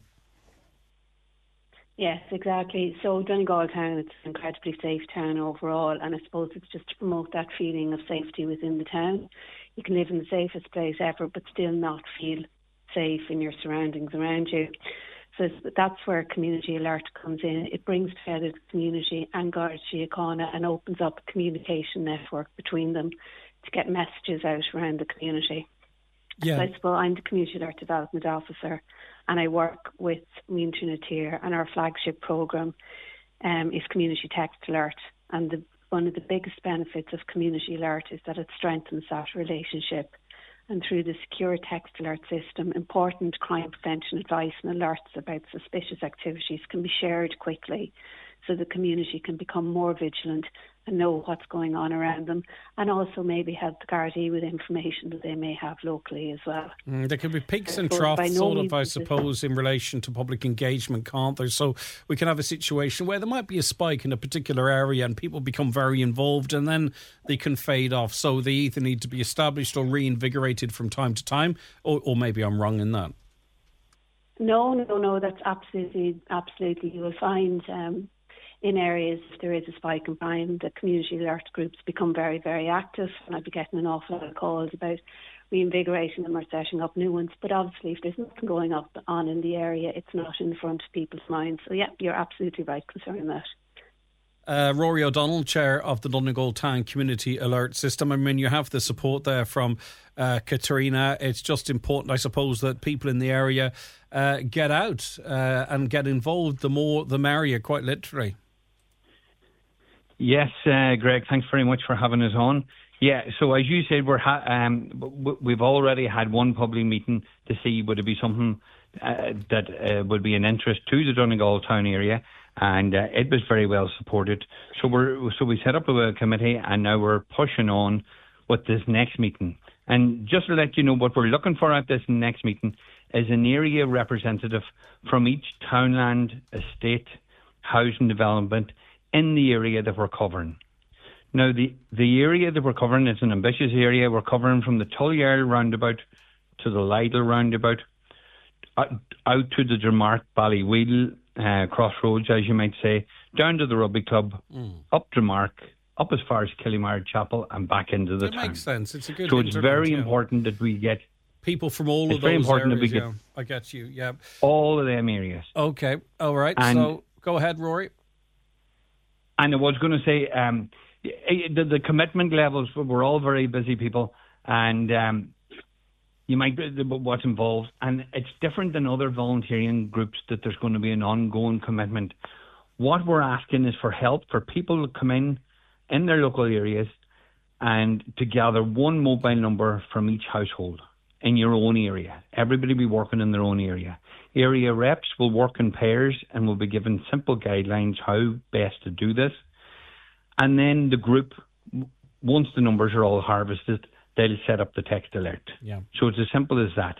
Yes, exactly. So Donegal Town, it's an incredibly safe town overall, and I suppose it's just to promote that feeling of safety within the town. You can live in the safest place ever, but still not feel safe in your surroundings around you. So that's where Community Alert comes in. It brings together the community and Garda Síochána and opens up a communication network between them to get messages out around the community. Yeah. So I suppose I'm the Community Alert Development Officer, and I work with Muncher Natira, and our flagship programme is Community Text Alert. And one of the biggest benefits of Community Alert is that it strengthens that relationship. And through the secure text alert system, important crime prevention advice and alerts about suspicious activities can be shared quickly, so the community can become more vigilant and know what's going on around them, and also maybe help the Gardaí with information that they may have locally as well. There can be peaks and troughs, I suppose, in relation to public engagement, can't there? So we can have a situation where there might be a spike in a particular area and people become very involved, and then they can fade off. So they either need to be established or reinvigorated from time to time, or maybe I'm wrong in that. No, that's absolutely. You will find in areas, if there is a spike in crime, the community alert groups become very, very active, and I'll be getting an awful lot of calls about reinvigorating them or setting up new ones. But obviously, if there's nothing going on in the area, it's not in the front of people's minds. So yeah, you're absolutely right concerning that. Rory O'Donnell, Chair of the Donegal Town Community Alert System. I mean, you have the support there from Katrina. It's just important, I suppose, that people in the area get out and get involved. The more, the merrier, quite literally. Yes, Greg, thanks very much for having us on. Yeah, so as you said, we've already had one public meeting to see would it be something that would be an interest to the Donegal Town area, and it was very well supported. So we set up a committee, and now we're pushing on with this next meeting. And just to let you know, what we're looking for at this next meeting is an area representative from each townland, estate, housing development in the area that we're covering. Now, the area that we're covering is an ambitious area. We're covering from the Tullyard roundabout to the Lidle roundabout, out to the Dermark Ballywheel crossroads, as you might say, down to the rugby club, up Dermark, up as far as Killymire Chapel, and back into the town. That makes sense. It's a good. So it's very important that we get people from all it's of very those important areas. that we get I get you. Yeah, all of them areas. Okay, all right. And, so go ahead, Rory. And I was going to say, the commitment levels. We're all very busy people, and you might what's involved, and it's different than other volunteering groups that there's going to be an ongoing commitment. What we're asking is for help for people to come in their local areas and to gather one mobile number from each household in your own area. Everybody be working in their own area. Area reps will work in pairs and will be given simple guidelines how best to do this. And then the group, once the numbers are all harvested, they'll set up the text alert. Yeah. So it's as simple as that.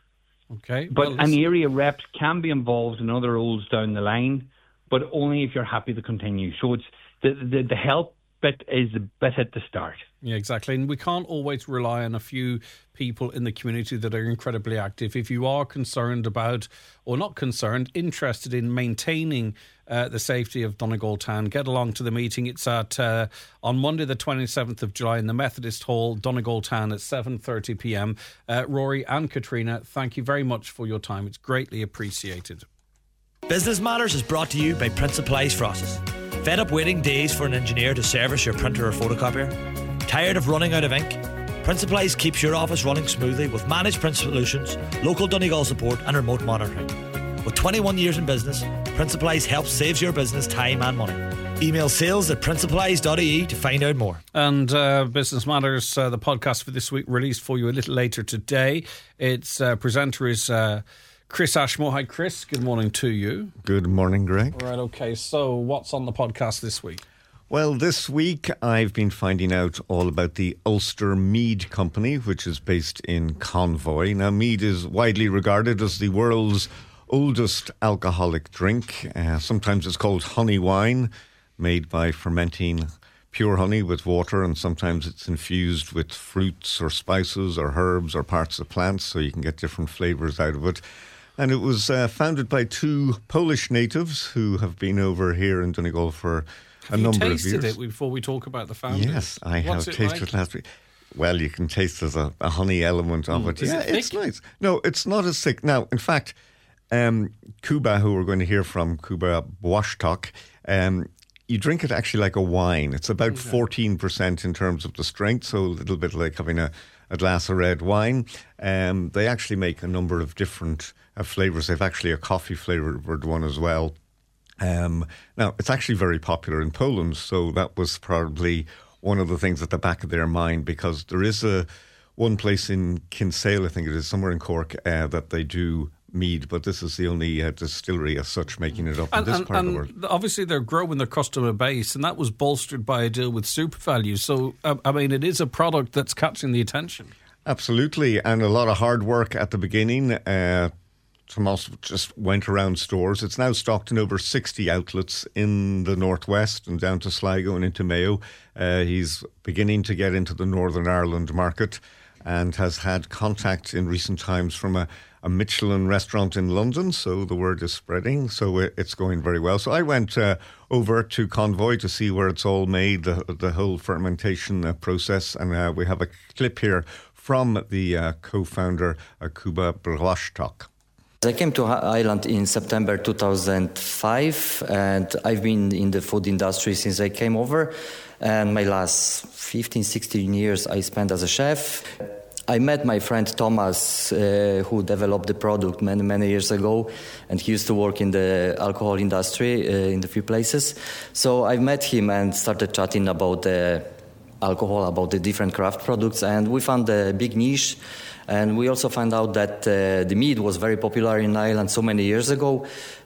Okay. But an area reps can be involved in other roles down the line, but only if you're happy to continue. So it's the help bit is a bit at the start. Yeah, exactly. And we can't always rely on a few people in the community that are incredibly active. If you are concerned about, or not concerned, interested in maintaining the safety of Donegal Town, get along to the meeting. It's at on Monday the 27th of July in the Methodist Hall, Donegal Town at 7:30 p.m. Rory and Katrina, thank you very much for your time. It's greatly appreciated. Business Matters is brought to you by Print Supplies Frosses. Fed up waiting days for an engineer to service your printer or photocopier? Tired of running out of ink? Print Supplies keeps your office running smoothly with managed print solutions, local Donegal support and remote monitoring. With 21 years in business, Print Supplies helps saves your business time and money. Email sales@printsupplies.ie to find out more. And Business Matters, the podcast for this week, released for you a little later today. Its presenter is Chris Ashmore. Hi, Chris. Good morning to you. Good morning, Greg. All right, okay. So what's on the podcast this week? Well, this week I've been finding out all about the Ulster Mead Company, which is based in Convoy. Now, mead is widely regarded as the world's oldest alcoholic drink. Sometimes it's called honey wine, made by fermenting pure honey with water, and sometimes it's infused with fruits or spices or herbs or parts of plants, so you can get different flavours out of it. And it was founded by two Polish natives who have been over here in Donegal for a number of years. Have you tasted it before we talk about the founders? Yes, I have tasted it last week. Well, you can taste there's a honey element of it. Yeah, it's nice. No, it's not as thick. Now, in fact, Kuba, who we're going to hear from, Kuba Błaszczak, you drink it actually like a wine. It's about 14% in terms of the strength, so a little bit like having a glass of red wine. They actually make a number of different flavours. They've actually a coffee flavoured one as well. Now, it's actually very popular in Poland, so that was probably one of the things at the back of their mind, because there is one place in Kinsale, I think it is, somewhere in Cork, that they do mead, but this is the only distillery as such making it up in this part of the world. Obviously they're growing their customer base, and that was bolstered by a deal with SuperValu. So, I mean, it is a product that's catching the attention. Absolutely, and a lot of hard work at the beginning. Tomas just went around stores. It's now stocked in over 60 outlets in the northwest and down to Sligo and into Mayo. He's beginning to get into the Northern Ireland market and has had contact in recent times from a Michelin restaurant in London, so the word is spreading, so it's going very well. So I went over to Convoy to see where it's all made, the whole fermentation process, and we have a clip here from the co-founder, Kuba Błaszczak. I came to Ireland in September 2005, and I've been in the food industry since I came over, and my last 15, 16 years I spent as a chef. I met my friend Thomas, who developed the product many years ago, and he used to work in the alcohol industry in a few places. So I met him and started chatting about the alcohol, about the different craft products, and we found a big niche. And we also found out that the mead was very popular in Ireland so many years ago.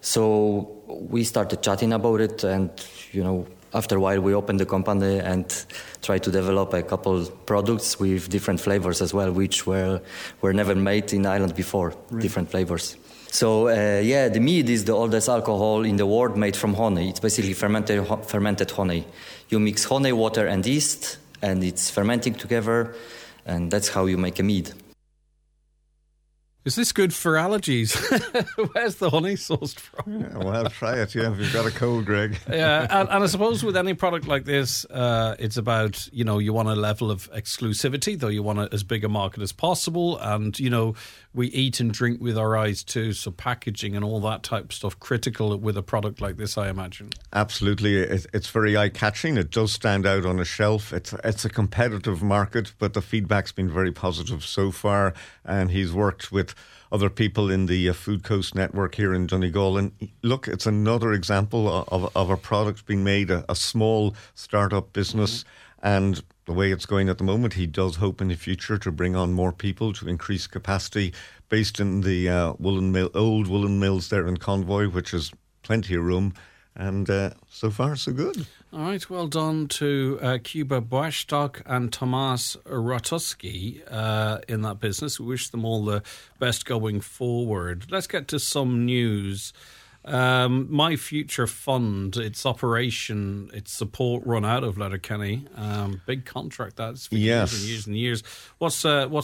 So we started chatting about it, and, you know, after a while we opened the company and tried to develop a couple products with different flavors as well, which were never made in Ireland before, right. Different flavors. So, the mead is the oldest alcohol in the world made from honey. It's basically fermented honey. You mix honey, water and yeast, and it's fermenting together, and that's how you make a mead. Is this good for allergies? Where's the honey sourced from? Yeah, well, try it, if you've got a cold, Greg. Yeah, and I suppose with any product like this, it's about, you want a level of exclusivity, though you want as big a market as possible. And, we eat and drink with our eyes too, so packaging and all that type of stuff, critical with a product like this, I imagine. Absolutely. It's very eye-catching. It does stand out on a shelf. It's a competitive market, but the feedback's been very positive so far. And he's worked with other people in the Food Coast network here in Donegal. And look, it's another example of a product being made, a small startup business. And the way it's going at the moment, he does hope in the future to bring on more people to increase capacity, based in the old woolen mills there in Convoy, which is plenty of room. And so far, so good. All right, well done to Kuba Błaszczak and Tomasz Ratuski in that business. We wish them all the best going forward. Let's get to some news. My Future Fund, its operation, its support run out of Letterkenny. Big contract that's for years and years and years. What's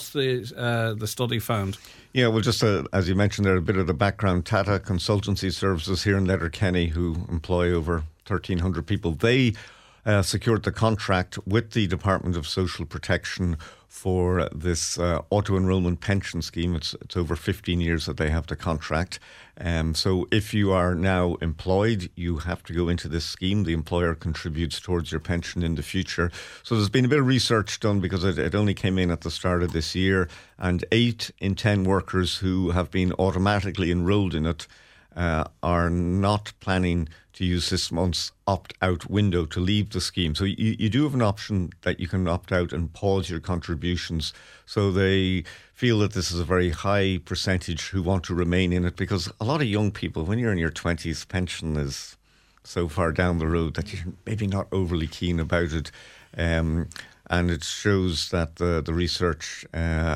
the study found? Yeah, well, just as you mentioned there, a bit of the background. Tata Consultancy Services here in Letterkenny, who employ over 1,300 people, they secured the contract with the Department of Social Protection for this auto-enrollment pension scheme. It's over 15 years that they have the contract. So if you are now employed, you have to go into this scheme. The employer contributes towards your pension in the future. So there's been a bit of research done, because it only came in at the start of this year, and 8 in 10 workers who have been automatically enrolled in it are not planning to use this month's opt-out window to leave the scheme. So you do have an option that you can opt out and pause your contributions. So they feel that this is a very high percentage who want to remain in it, because a lot of young people, when you're in your 20s, pension is so far down the road that you're maybe not overly keen about it. And it shows that the research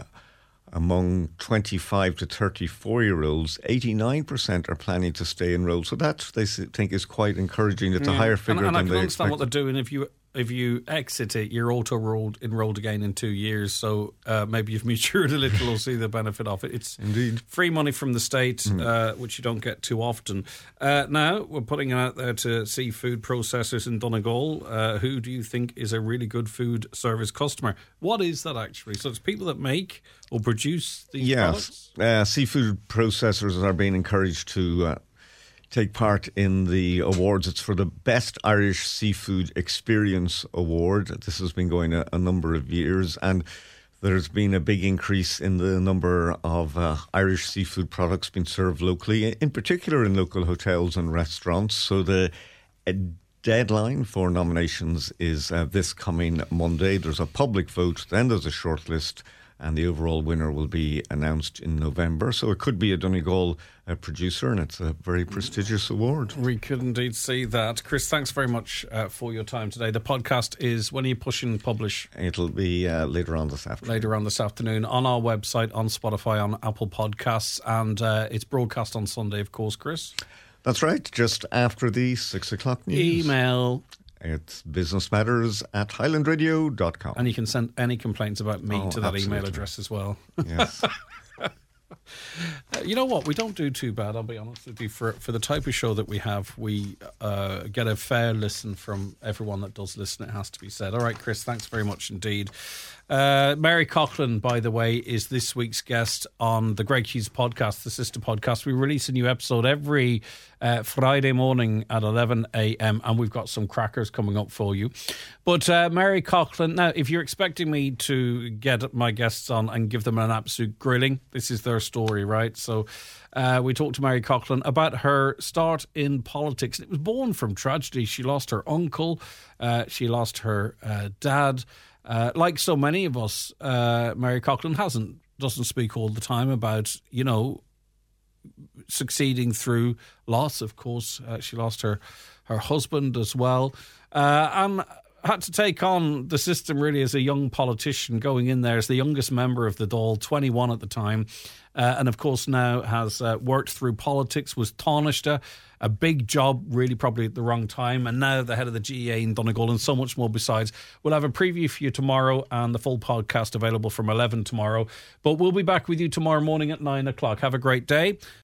among 25 to 34-year-olds, 89% are planning to stay enrolled. So that, they think, is quite encouraging. It's a higher figure than they expected. And I can understand what they're doing. If you exit it, you're auto-enrolled again in 2 years. So maybe you've matured a little or see the benefit of it. It's indeed free money from the state, which you don't get too often. Now, we're putting it out there to seafood processors in Donegal. Who do you think is a really good food service customer? What is that actually? So it's people that make or produce these products? Seafood processors are being encouraged to take part in the awards. It's for the Best Irish Seafood Experience Award. This has been going a number of years, and there's been a big increase in the number of Irish seafood products being served locally, in particular in local hotels and restaurants. So the deadline for nominations is this coming Monday. There's a public vote, then there's a shortlist, and the overall winner will be announced in November. So it could be a Donegal producer, and it's a very prestigious award. We could indeed see that. Chris, thanks very much for your time today. The podcast is, when are you pushing publish? It'll be later on this afternoon. On our website, on Spotify, on Apple Podcasts, and it's broadcast on Sunday, of course, Chris. That's right, just after the 6 o'clock news. Email. It's businessmatters@highlandradio.com. And you can send any complaints about me to that email address as well. Yes. You know what? We don't do too bad, I'll be honest with you. For the type of show that we have, we get a fair listen from everyone that does listen, it has to be said. All right, Chris, thanks very much indeed. Mary Coughlan, by the way, is this week's guest on the Greg Hughes podcast, the sister podcast. We release a new episode every Friday morning at 11 a.m. and we've got some crackers coming up for you. But Mary Coughlan, now, if you're expecting me to get my guests on and give them an absolute grilling, this is their story, right? So we talked to Mary Coughlan about her start in politics. It was born from tragedy. She lost her uncle. She lost her dad. Like so many of us, Mary Coughlan doesn't speak all the time about, succeeding through loss. Of course, she lost her husband as well. And had to take on the system really as a young politician, going in there as the youngest member of the Dáil, 21 at the time, and of course now has worked through politics, was Taoiseach, a big job, really probably at the wrong time, and now the head of the GEA in Donegal, and so much more besides. We'll have a preview for you tomorrow and the full podcast available from 11 tomorrow. But we'll be back with you tomorrow morning at 9 o'clock. Have a great day.